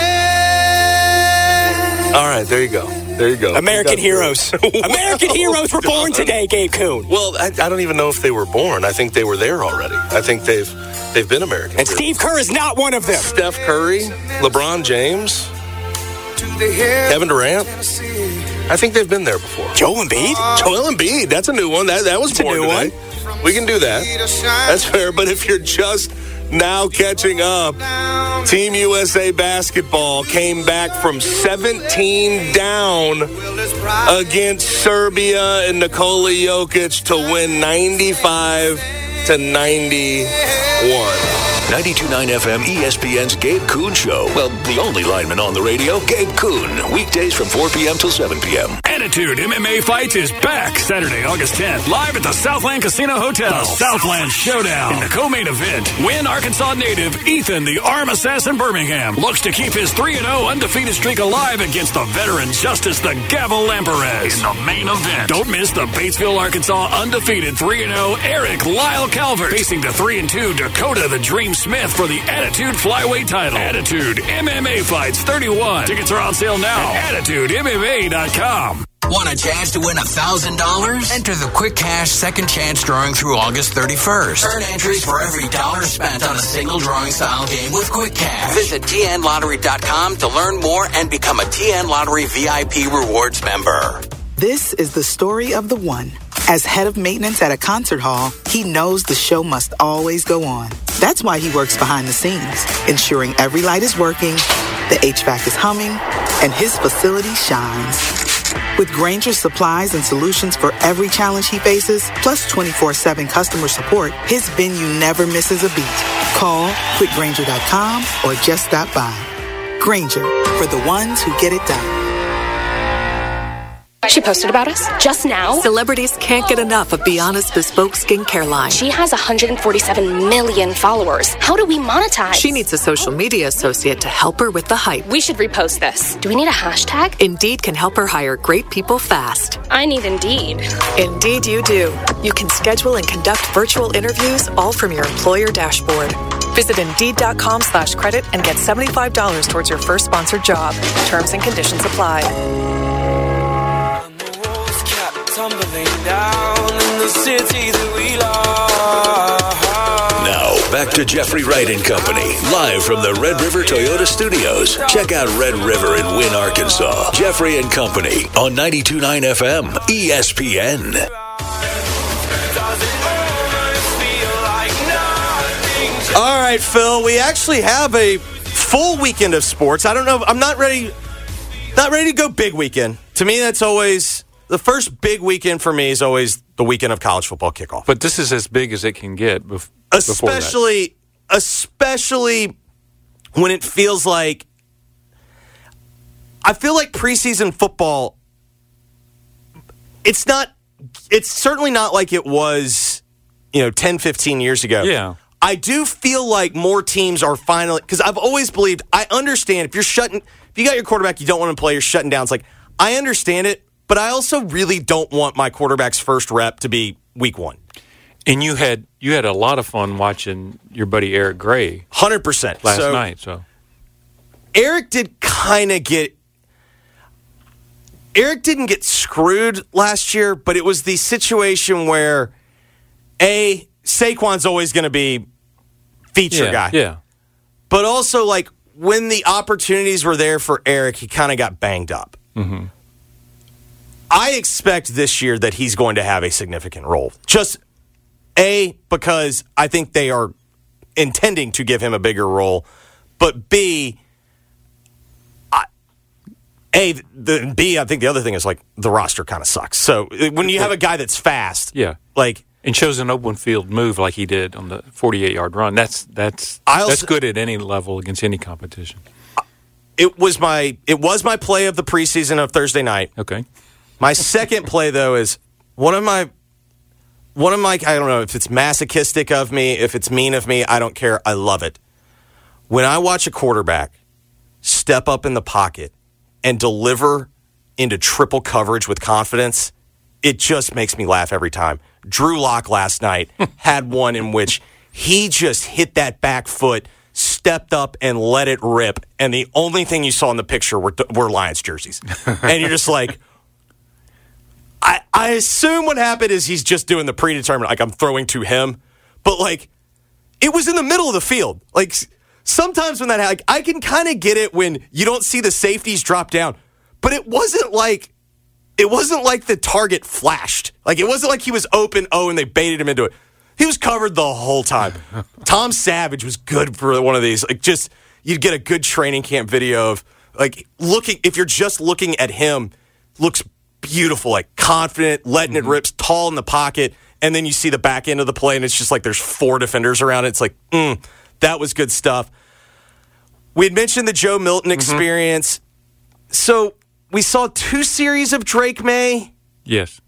All right, there you go. There you go. American heroes. American heroes were born today, Gabe Kuhn. Well, I don't even know if they were born. I think they were there already. I think they've been American. And Steve Kerr is not one of them. Steph Curry, LeBron James, Kevin Durant. I think they've been there before. Joel Embiid? Joel Embiid. That's a new one. That was born today. We can do that. That's fair. But if you're just now catching up, Team USA basketball came back from 17 down against Serbia and Nikola Jokic to win 95-91. 92.9 FM ESPN's Gabe Kuhn Show. Well, the only lineman on the radio, Gabe Kuhn. Weekdays from 4 p.m. till 7 p.m. Attitude MMA Fights is back Saturday, August 10th, live at the Southland Casino Hotel. The Southland Showdown. In the co-main event, Wynn, Arkansas native Ethan, the Arm Assassin Birmingham, looks to keep his 3-0 undefeated streak alive against the veteran Justice the Gavel Lamperez. In the main event, don't miss the Batesville, Arkansas undefeated 3-0 Eric Lyle Calvert facing the 3-2 Dakota the Dream Smith for the Attitude Flyweight title. Attitude MMA Fights 31. Tickets are on sale now at AttitudeMMA.com. Want a chance to win $1,000? Enter the Quick Cash Second Chance Drawing through August 31st. Earn entries for every dollar spent on a single drawing style game with Quick Cash. Visit TNLottery.com to learn more and become a TN Lottery VIP Rewards member. This is the story of the one. As head of maintenance at a concert hall, he knows the show must always go on. That's why he works behind the scenes, ensuring every light is working, the HVAC is humming, and his facility shines. With Grainger's supplies and solutions for every challenge he faces, plus 24/7 customer support, his venue never misses a beat. Call quickgrainger.com or just stop by. Grainger, for the ones who get it done. She posted about us just now. Celebrities can't get enough of Biana's bespoke skincare line. She has 147 million followers. How do we monetize? She needs a social media associate to help her with the hype. We should repost this. Do we need a hashtag? Indeed can help her hire great people fast. I need Indeed. Indeed you do. You can schedule and conduct virtual interviews all from your employer dashboard. Visit Indeed.com/credit and get $75 towards your first sponsored job. Terms and conditions apply. Tumbling down in the city that we love. Now, back to Jeffrey Wright and Company, live from the Red River Toyota Studios. Check out Red River in Wynn, Arkansas. Jeffrey and Company on 92.9 FM ESPN. All right, Phil, we actually have a full weekend of sports. I don't know. I'm not ready to go big weekend. To me, that's always... The first big weekend for me is always the weekend of college football kickoff. But this is as big as it can get especially when it feels like... I feel like preseason football, it's certainly not like it was, 10, 15 years ago. Yeah. I do feel like more teams are finally... Because I've always believed... I understand if you got your quarterback you don't want to play, you're shutting down. It's like, I understand it. But I also really don't want my quarterback's first rep to be week one. And you had a lot of fun watching your buddy Eric Gray 100% last night. So Eric didn't get screwed last year, but it was the situation where Saquon's always going to be feature guy. Yeah. But also, like, when the opportunities were there for Eric, he kind of got banged up. Mm-hmm. I expect this year that he's going to have a significant role. Just, because I think they are intending to give him a bigger role. But B, I think the other thing is, like, the roster kind of sucks. So when you have a guy that's fast, and shows an open field move like he did on the 48-yard run, that's good at any level against any competition. It was my play of the preseason of Thursday night. Okay. My second play, though, is one of my, I don't know if it's masochistic of me, if it's mean of me, I don't care. I love it. When I watch a quarterback step up in the pocket and deliver into triple coverage with confidence, it just makes me laugh every time. Drew Lock last night had one in which he just hit that back foot, stepped up and let it rip, and the only thing you saw in the picture were Lions jerseys. And you're just like... I assume what happened is he's just doing the predetermined, like, I'm throwing to him. But, like, it was in the middle of the field. Like, sometimes when that happens, I can kind of get it when you don't see the safeties drop down. But it wasn't like it wasn't like the target flashed. Like, it wasn't like he was open, and they baited him into it. He was covered the whole time. Tom Savage was good for one of these. Like, just, you'd get a good training camp video of, like, if you're just looking at him, looks beautiful, like, confident, letting it rip, tall in the pocket, and then you see the back end of the play, and it's just like there's 4 defenders around it. It's like, that was good stuff. We had mentioned the Joe Milton experience. So, we saw 2 series of Drake May. Yes.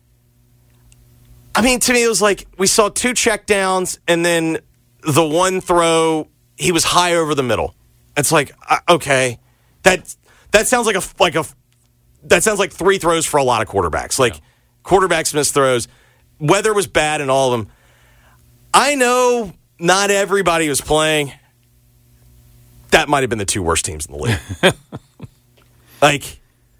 I mean, to me, it was like we saw 2 checkdowns, and then the one throw, he was high over the middle. It's like, okay, that sounds that sounds like 3 throws for a lot of quarterbacks. Like, quarterbacks miss throws. Weather was bad in all of them. I know not everybody was playing. That might have been the 2 worst teams in the league. Like,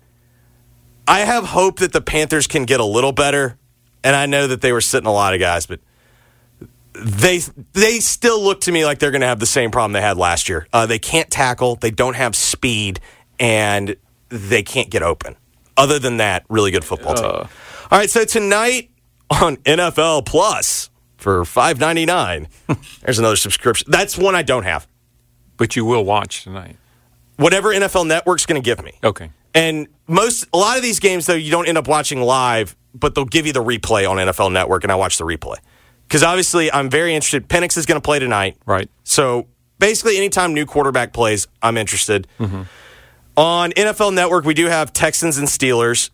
I have hope that the Panthers can get a little better. And I know that they were sitting a lot of guys, but they still look to me like they're going to have the same problem they had last year. They can't tackle, they don't have speed, and they can't get open. Other than that, really good football team. All right, so tonight on NFL Plus for $5.99, there's another subscription. That's one I don't have. But you will watch tonight. Whatever NFL Network's going to give me. Okay. And a lot of these games, though, you don't end up watching live, but they'll give you the replay on NFL Network, and I watch the replay. Because obviously, I'm very interested. Penix is going to play tonight. Right. So basically, anytime new quarterback plays, I'm interested. On NFL Network, we do have Texans and Steelers.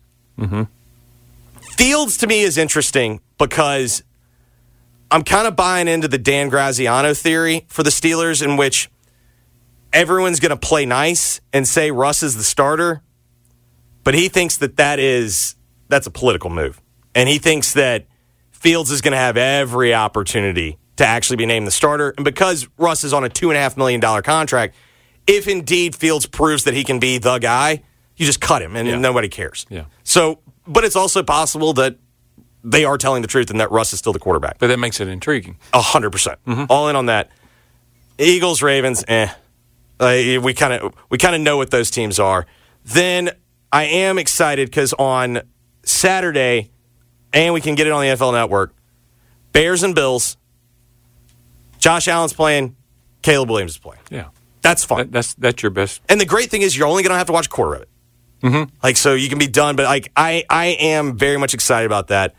Fields, to me, is interesting because I'm kind of buying into the Dan Graziano theory for the Steelers, in which everyone's going to play nice and say Russ is the starter, but he thinks that's a political move. And he thinks that Fields is going to have every opportunity to actually be named the starter. And because Russ is on a $2.5 million contract, if indeed Fields proves that he can be the guy, you just cut him and nobody cares. Yeah. So, but it's also possible that they are telling the truth and that Russ is still the quarterback. But that makes it intriguing. 100%. All in on that. Eagles, Ravens, we kind of know what those teams are. Then I am excited because on Saturday, and we can get it on the NFL Network, Bears and Bills. Josh Allen's playing. Caleb Williams is playing. Yeah. That's fun. That's your best. And the great thing is you're only going to have to watch a quarter of it. Like, so you can be done. But like, I am very much excited about that.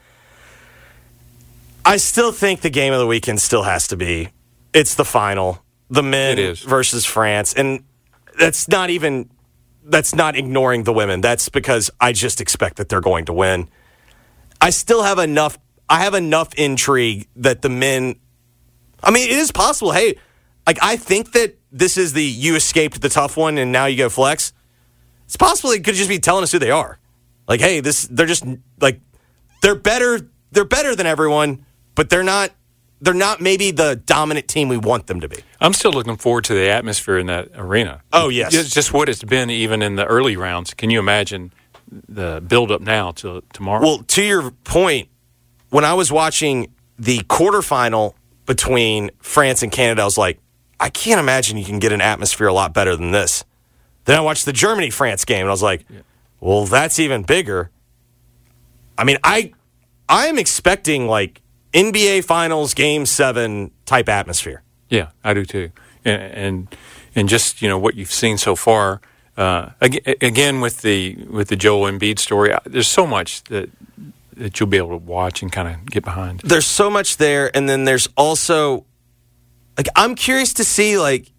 I still think the game of the weekend still has to be, it's the final. The men versus France. And that's not ignoring the women. That's because I just expect that they're going to win. I have enough intrigue that the men, I mean, it is possible. Hey, like, I think that this is you escaped the tough one and now you go flex. It's possible they could just be telling us who they are. Like, hey, they're just like, they're better than everyone, but they're not maybe the dominant team we want them to be. I'm still looking forward to the atmosphere in that arena. Oh, yes. It's just what it's been even in the early rounds. Can you imagine the build-up now to tomorrow? Well, to your point, when I was watching the quarterfinal between France and Canada, I was like, I can't imagine you can get an atmosphere a lot better than this. Then I watched the Germany-France game, and I was like, well, that's even bigger. I mean, I am expecting, like, NBA Finals Game 7 type atmosphere. Yeah, I do too. And just, what you've seen so far, again with the Joel Embiid story, there's so much that you'll be able to watch and kind of get behind. There's so much there, and then there's also, like, I'm curious to see, like,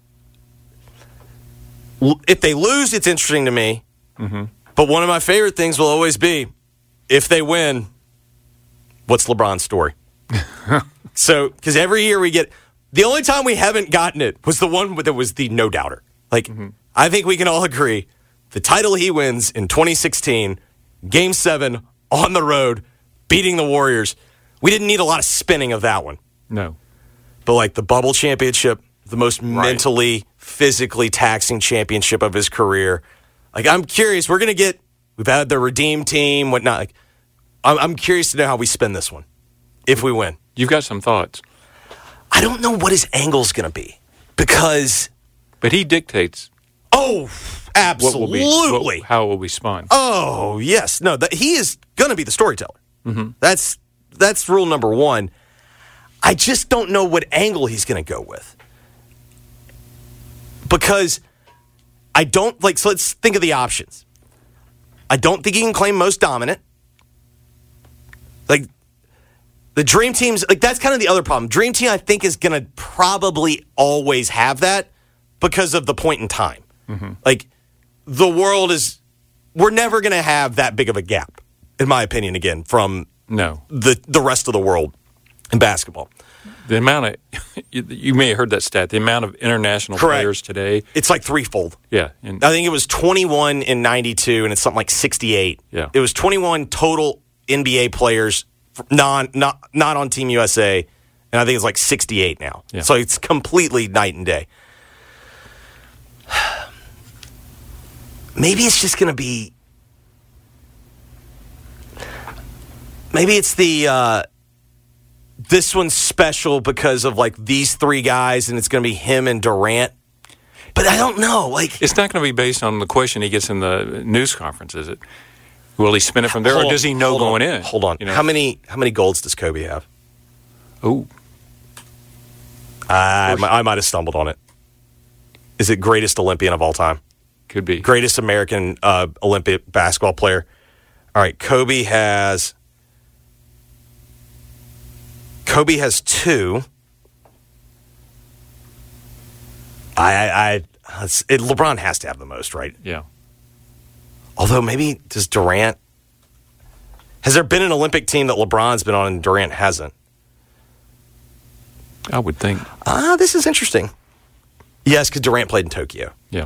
if they lose, it's interesting to me. But one of my favorite things will always be, if they win, what's LeBron's story? So, because every year we get, the only time we haven't gotten it was the one that was the no-doubter. Like, I think we can all agree, the title he wins in 2016, Game 7, on the road, beating the Warriors, we didn't need a lot of spinning of that one. No. But, like, the bubble championship, the most mentally, physically taxing championship of his career. Like, I'm curious, we've had the Redeem team, whatnot. Like, I'm curious to know how we spin this one, if we win. You've got some thoughts. I don't know what his angle's going to be, because... But he dictates. Oh, Absolutely. How it will be spun. Oh, yes. No, he is going to be the storyteller. Mm-hmm. That's rule number one. I just don't know what angle he's going to go with. Because I don't, so let's think of the options. I don't think he can claim most dominant. The Dream Team's, that's kind of the other problem. Dream Team, I think, is going to probably always have that because of the point in time. Mm-hmm. The world is, we're never going to have that big of a gap, in my opinion, again, from the rest of the world in basketball. The amount of, you may have heard that stat, the amount of international players today. It's like threefold. Yeah. I think it was 21 in 92, and it's something like 68. Yeah. It was 21 total NBA players, not on Team USA, and I think it's like 68 now. Yeah. So it's completely night and day. Maybe it's just going to be... Maybe it's the... this one's special because of, these three guys, and it's going to be him and Durant. But I don't know. It's not going to be based on the question he gets in the news conference, is it? Will he spin it from there, or does he know going in? Hold on. How many golds does Kobe have? Oh. I might have stumbled on it. Is it greatest Olympian of all time? Could be. Greatest American Olympic basketball player. All right, Kobe has 2. LeBron has to have the most, right? Yeah. Although maybe does Durant? Has there been an Olympic team that LeBron's been on and Durant hasn't? I would think. This is interesting. Yes, because Durant played in Tokyo. Yeah.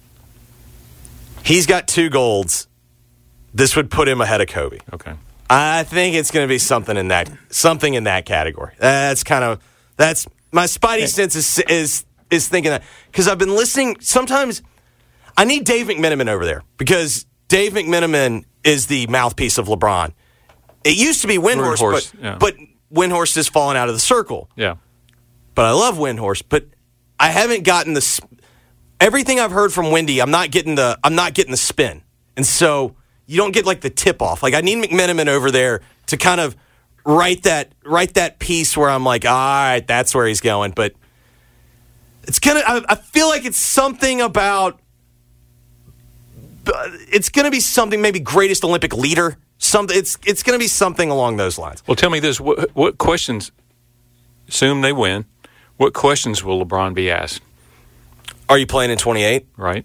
He's got 2 golds. This would put him ahead of Kobe. Okay. I think it's going to be something in that category. That's my spidey sense is thinking that, because I've been listening. Sometimes I need Dave McMenamin over there because Dave McMenamin is the mouthpiece of LeBron. It used to be Windhorst, but Windhorst has fallen out of the circle. Yeah. But I love Windhorst, but I haven't gotten everything I've heard from Wendy. I'm not getting the spin, and so you don't get the tip off. I need McMenamin over there to kind of write that piece where I'm like, all right, that's where he's going. But it's I feel like it's something about. It's going to be something, maybe greatest Olympic leader. It's going to be something along those lines. Well, tell me this: what questions? Assume they win. What questions will LeBron be asked? Are you playing in 28? Right.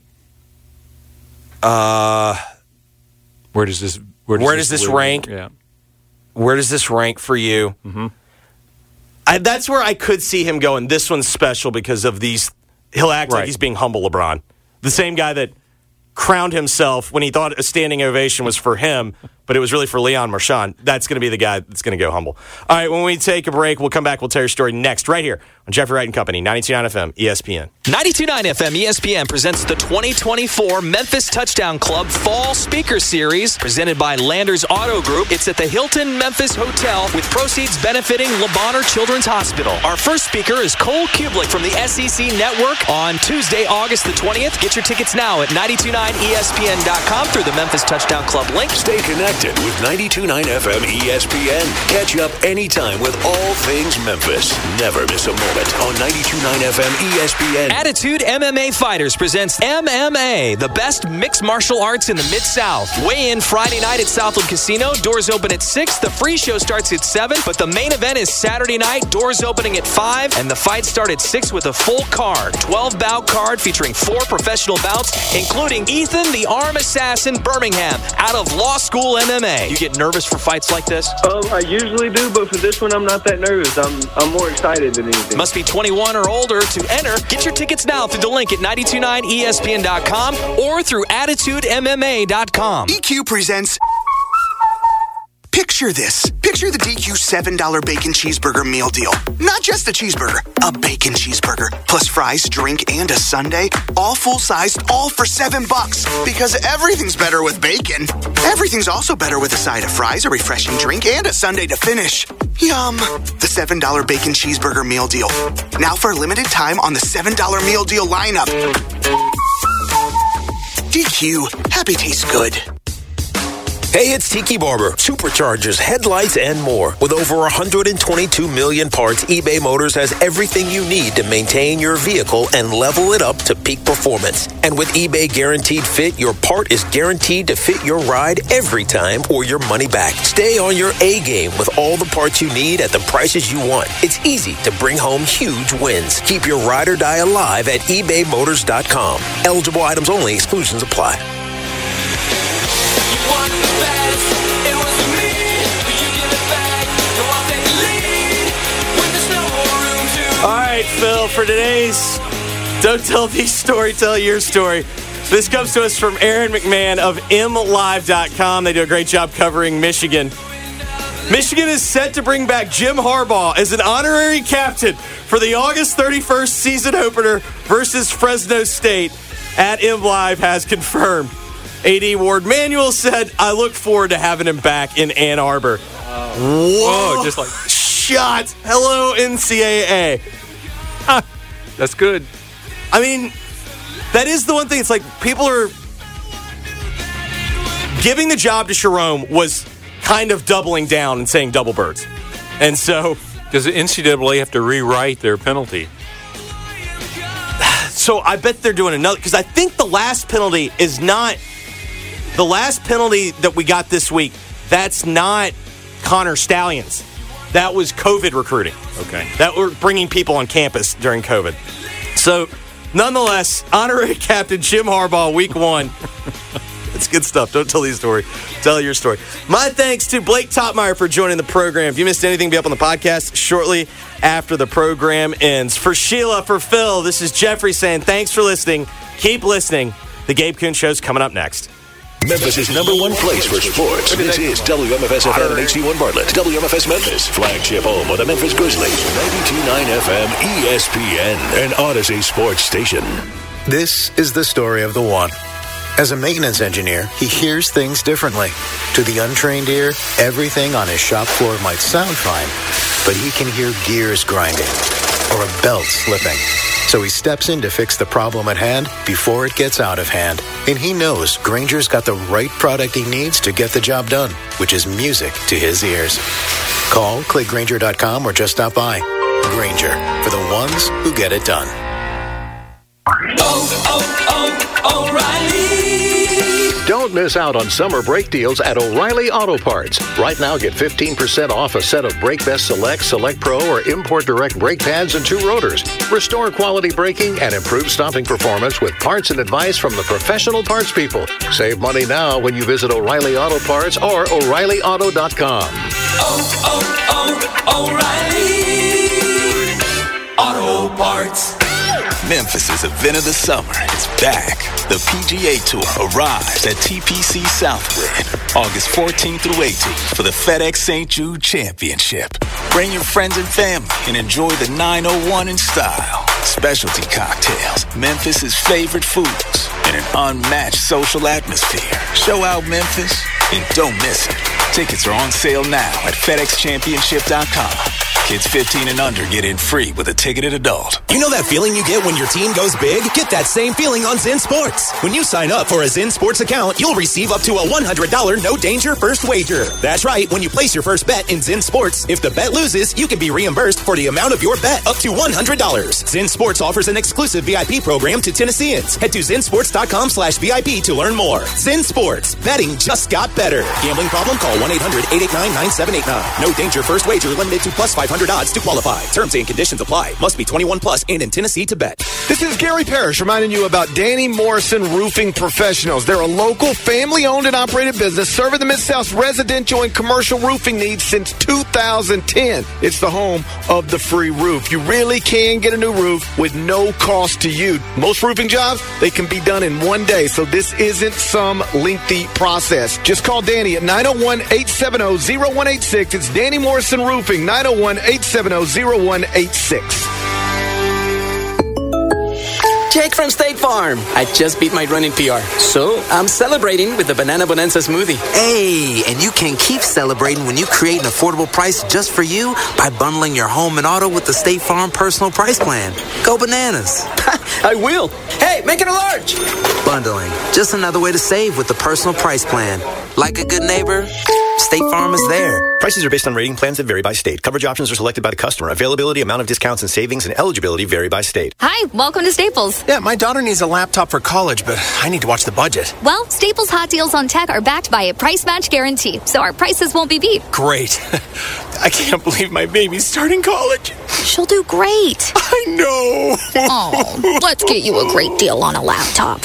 Where does this rank? Yeah. Where does this rank for you? Mm-hmm. That's where I could see him going. This one's special because of these. He'll act like he's being humble LeBron. The same guy that crowned himself when he thought a standing ovation was for him, but it was really for Leon Marchand. That's going to be the guy that's going to go humble. All right, when we take a break, we'll come back. We'll tell your story next, right here on Jeffrey Wright and Company, 92.9 FM, ESPN. 92.9 FM ESPN presents the 2024 Memphis Touchdown Club Fall Speaker Series, presented by Landers Auto Group. It's at the Hilton Memphis Hotel, with proceeds benefiting Le Bonheur Children's Hospital. Our first speaker is Cole Kublik from the SEC Network on Tuesday, August the 20th. Get your tickets now at 929ESPN.com through the Memphis Touchdown Club link. Stay connected with 92.9 FM ESPN. Catch up anytime with all things Memphis. Never miss a moment on 92.9 FM ESPN. Attitude MMA Fighters presents MMA, the best mixed martial arts in the Mid-South. Weigh in Friday night at Southwood Casino. Doors open at 6. The free show starts at 7, but the main event is Saturday night. Doors opening at 5, and the fights start at 6 with a full card. 12-bout card featuring 4 professional bouts, including Ethan the Arm Assassin Birmingham out of Law School MMA. You get nervous for fights like this? I usually do, but for this one, I'm not that nervous. I'm more excited than anything. Must be 21 or older to enter. Get your tickets now through the link at 929ESPN.com or through AttitudeMMA.com. EQ presents... Picture this. Picture the DQ $7 bacon cheeseburger meal deal. Not just a cheeseburger, a bacon cheeseburger. Plus fries, drink, and a sundae. All full-sized, all for $7. Because everything's better with bacon. Everything's also better with a side of fries, a refreshing drink, and a sundae to finish. Yum. The $7 bacon cheeseburger meal deal. Now for a limited time on the $7 meal deal lineup. DQ, happy tastes good. Hey, it's Tiki Barber. Superchargers, headlights, and more. With over 122 million parts, eBay Motors has everything you need to maintain your vehicle and level it up to peak performance. And with eBay Guaranteed Fit, your part is guaranteed to fit your ride every time or your money back. Stay on your A game with all the parts you need at the prices you want. It's easy to bring home huge wins. Keep your ride or die alive at ebaymotors.com. Eligible items only. Exclusions apply. All right, Phil, for today's Don't Tell the Story, Tell Your Story. This comes to us from Aaron McMahon of MLive.com. They do a great job covering Michigan. Michigan is set to bring back Jim Harbaugh as an honorary captain for the August 31st season opener versus Fresno State. At MLive has confirmed. AD Ward Manuel said, I look forward to having him back in Ann Arbor. Whoa, just like shot. Hello, NCAA. That's good. I mean, that is the one thing. It's like people are giving the job to Jerome was kind of doubling down and saying double birds. And so, does the NCAA have to rewrite their penalty? So I bet they're doing another, because I think the last penalty is not the last penalty that we got this week. That's not Connor Stallions. That was COVID recruiting. Okay. That were bringing people on campus during COVID. So, nonetheless, honorary captain Jim Harbaugh, week 1. It's good stuff. Don't tell your story. Tell your story. My thanks to Blake Topmeyer for joining the program. If you missed anything, be up on the podcast shortly after the program ends. For Sheila, for Phil, this is Jeffrey saying thanks for listening. Keep listening. The Gabe Kuhn Show's coming up next. Memphis' #1 place for sports. This is WMFS FM and HD1 Bartlett. WMFS Memphis, flagship home of the Memphis Grizzlies. 92.9 FM, ESPN, an Odyssey sports station. This is the story of the one. As a maintenance engineer, he hears things differently. To the untrained ear, everything on his shop floor might sound fine, but he can hear gears grinding or a belt slipping. So he steps in to fix the problem at hand before it gets out of hand. And he knows Grainger's got the right product he needs to get the job done, which is music to his ears. Call, click Grainger.com, or just stop by. Grainger, for the ones who get it done. O'Reilly. Don't miss out on summer brake deals at O'Reilly Auto Parts. Right now, get 15% off a set of Brake Best Select, Select Pro, or Import Direct brake pads and 2 rotors. Restore quality braking and improve stopping performance with parts and advice from the professional parts people. Save money now when you visit O'Reilly Auto Parts or O'ReillyAuto.com. O'Reilly Auto Parts. Memphis' event of the summer is back. The PGA Tour arrives at TPC Southwind August 14th through 18th for the FedEx St. Jude Championship. Bring your friends and family and enjoy the 901 in style. Specialty cocktails, Memphis' favorite foods, and an unmatched social atmosphere. Show out Memphis and don't miss it. Tickets are on sale now at FedExChampionship.com. Kids 15 and under get in free with a ticketed adult. You know that feeling you get when your team goes big? Get that same feeling on Zen Sports. When you sign up for a Zen Sports account, you'll receive up to a $100 no-danger first wager. That's right. When you place your first bet in Zen Sports, if the bet loses, you can be reimbursed for the amount of your bet up to $100. Zen Sports offers an exclusive VIP program to Tennesseans. Head to zensports.com/VIP to learn more. Zen Sports. Betting just got better. Gambling problem? Call 1-800-889-9789. No danger first wager limited to plus 500 odds to qualify. Terms and conditions apply. Must be 21 plus and in Tennessee to bet. This is Gary Parrish reminding you about Danny Morrison Roofing Professionals. They're a local, family-owned and operated business serving the Mid-South's residential and commercial roofing needs since 2010. It's the home of the free roof. You really can get a new roof with no cost to you. Most roofing jobs, they can be done in one day, so this isn't some lengthy process. Just call Danny at 901-870-0186. It's Danny Morrison Roofing, 901-870-0186. Jake from State Farm. I just beat my running PR, so I'm celebrating with the Banana Bonanza smoothie. Hey, and you can keep celebrating when you create an affordable price just for you by bundling your home and auto with the State Farm Personal Price Plan. Go bananas. I will. Hey, make it a large. Bundling, just another way to save with the Personal Price Plan. Like a good neighbor, State Farm is there. Prices are based on rating plans that vary by state. Coverage options are selected by the customer. Availability, amount of discounts and savings, and eligibility vary by state. Hi, welcome to Staples. Yeah, my daughter needs a laptop for college, but I need to watch the budget. Well, Staples Hot Deals on Tech are backed by a price match guarantee, so our prices won't be beat. Great. I can't believe my baby's starting college. She'll do great. I know. Oh, let's get you a great deal on a laptop.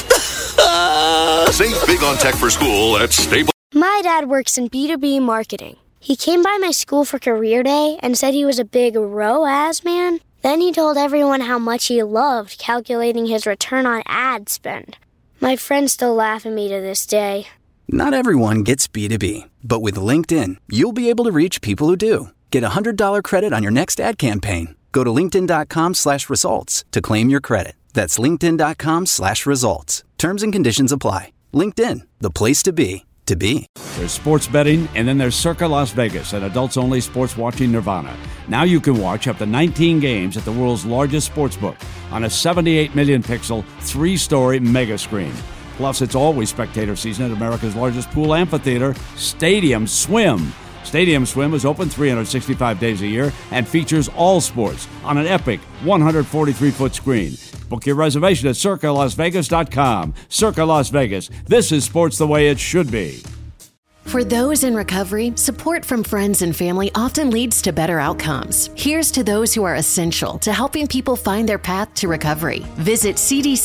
Save big on tech for school at Staples. My dad works in B2B marketing. He came by my school for career day and said he was a big ROAS man. Then he told everyone how much he loved calculating his return on ad spend. My friends still laugh at me to this day. Not everyone gets B2B, but with LinkedIn, you'll be able to reach people who do. Get a $100 credit on your next ad campaign. Go to linkedin.com/results to claim your credit. That's linkedin.com/results. Terms and conditions apply. LinkedIn, the place to be. There's sports betting, and then there's Circa Las Vegas, an adults-only sports watching nirvana. Now you can watch up to 19 games at the world's largest sportsbook on a 78 million pixel, 3-story mega screen. Plus, it's always spectator season at America's largest pool amphitheater, Stadium Swim. Stadium Swim is open 365 days a year and features all sports on an epic 143-foot screen. Book your reservation at CircaLasVegas.com. Circa Las Vegas. This is sports the way it should be. For those in recovery, support from friends and family often leads to better outcomes. Here's to those who are essential to helping people find their path to recovery. Visit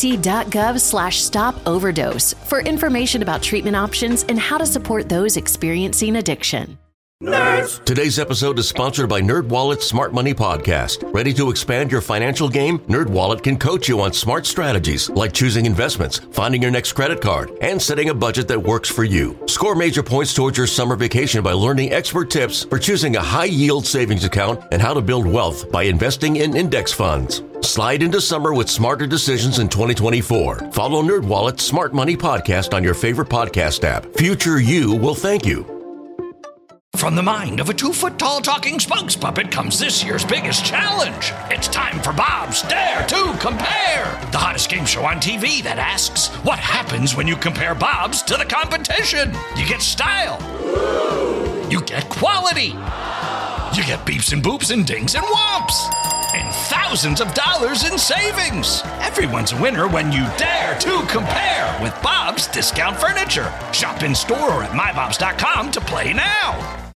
cdc.gov/stop-overdose for information about treatment options and how to support those experiencing addiction. Nerds! Today's episode is sponsored by NerdWallet's Smart Money Podcast. Ready to expand your financial game? NerdWallet can coach you on smart strategies like choosing investments, finding your next credit card, and setting a budget that works for you. Score major points towards your summer vacation by learning expert tips for choosing a high-yield savings account and how to build wealth by investing in index funds. Slide into summer with smarter decisions in 2024. Follow NerdWallet's Smart Money Podcast on your favorite podcast app. Future you will thank you. From the mind of a 2-foot-tall talking spokes puppet comes this year's biggest challenge. It's time for Bob's Dare to Compare, the hottest game show on TV that asks, what happens when you compare Bob's to the competition? You get style. You get quality. You get beeps and boops and dings and whomps. And thousands of dollars in savings. Everyone's a winner when you dare to compare with Bob's Discount Furniture. Shop in store or at mybobs.com to play now.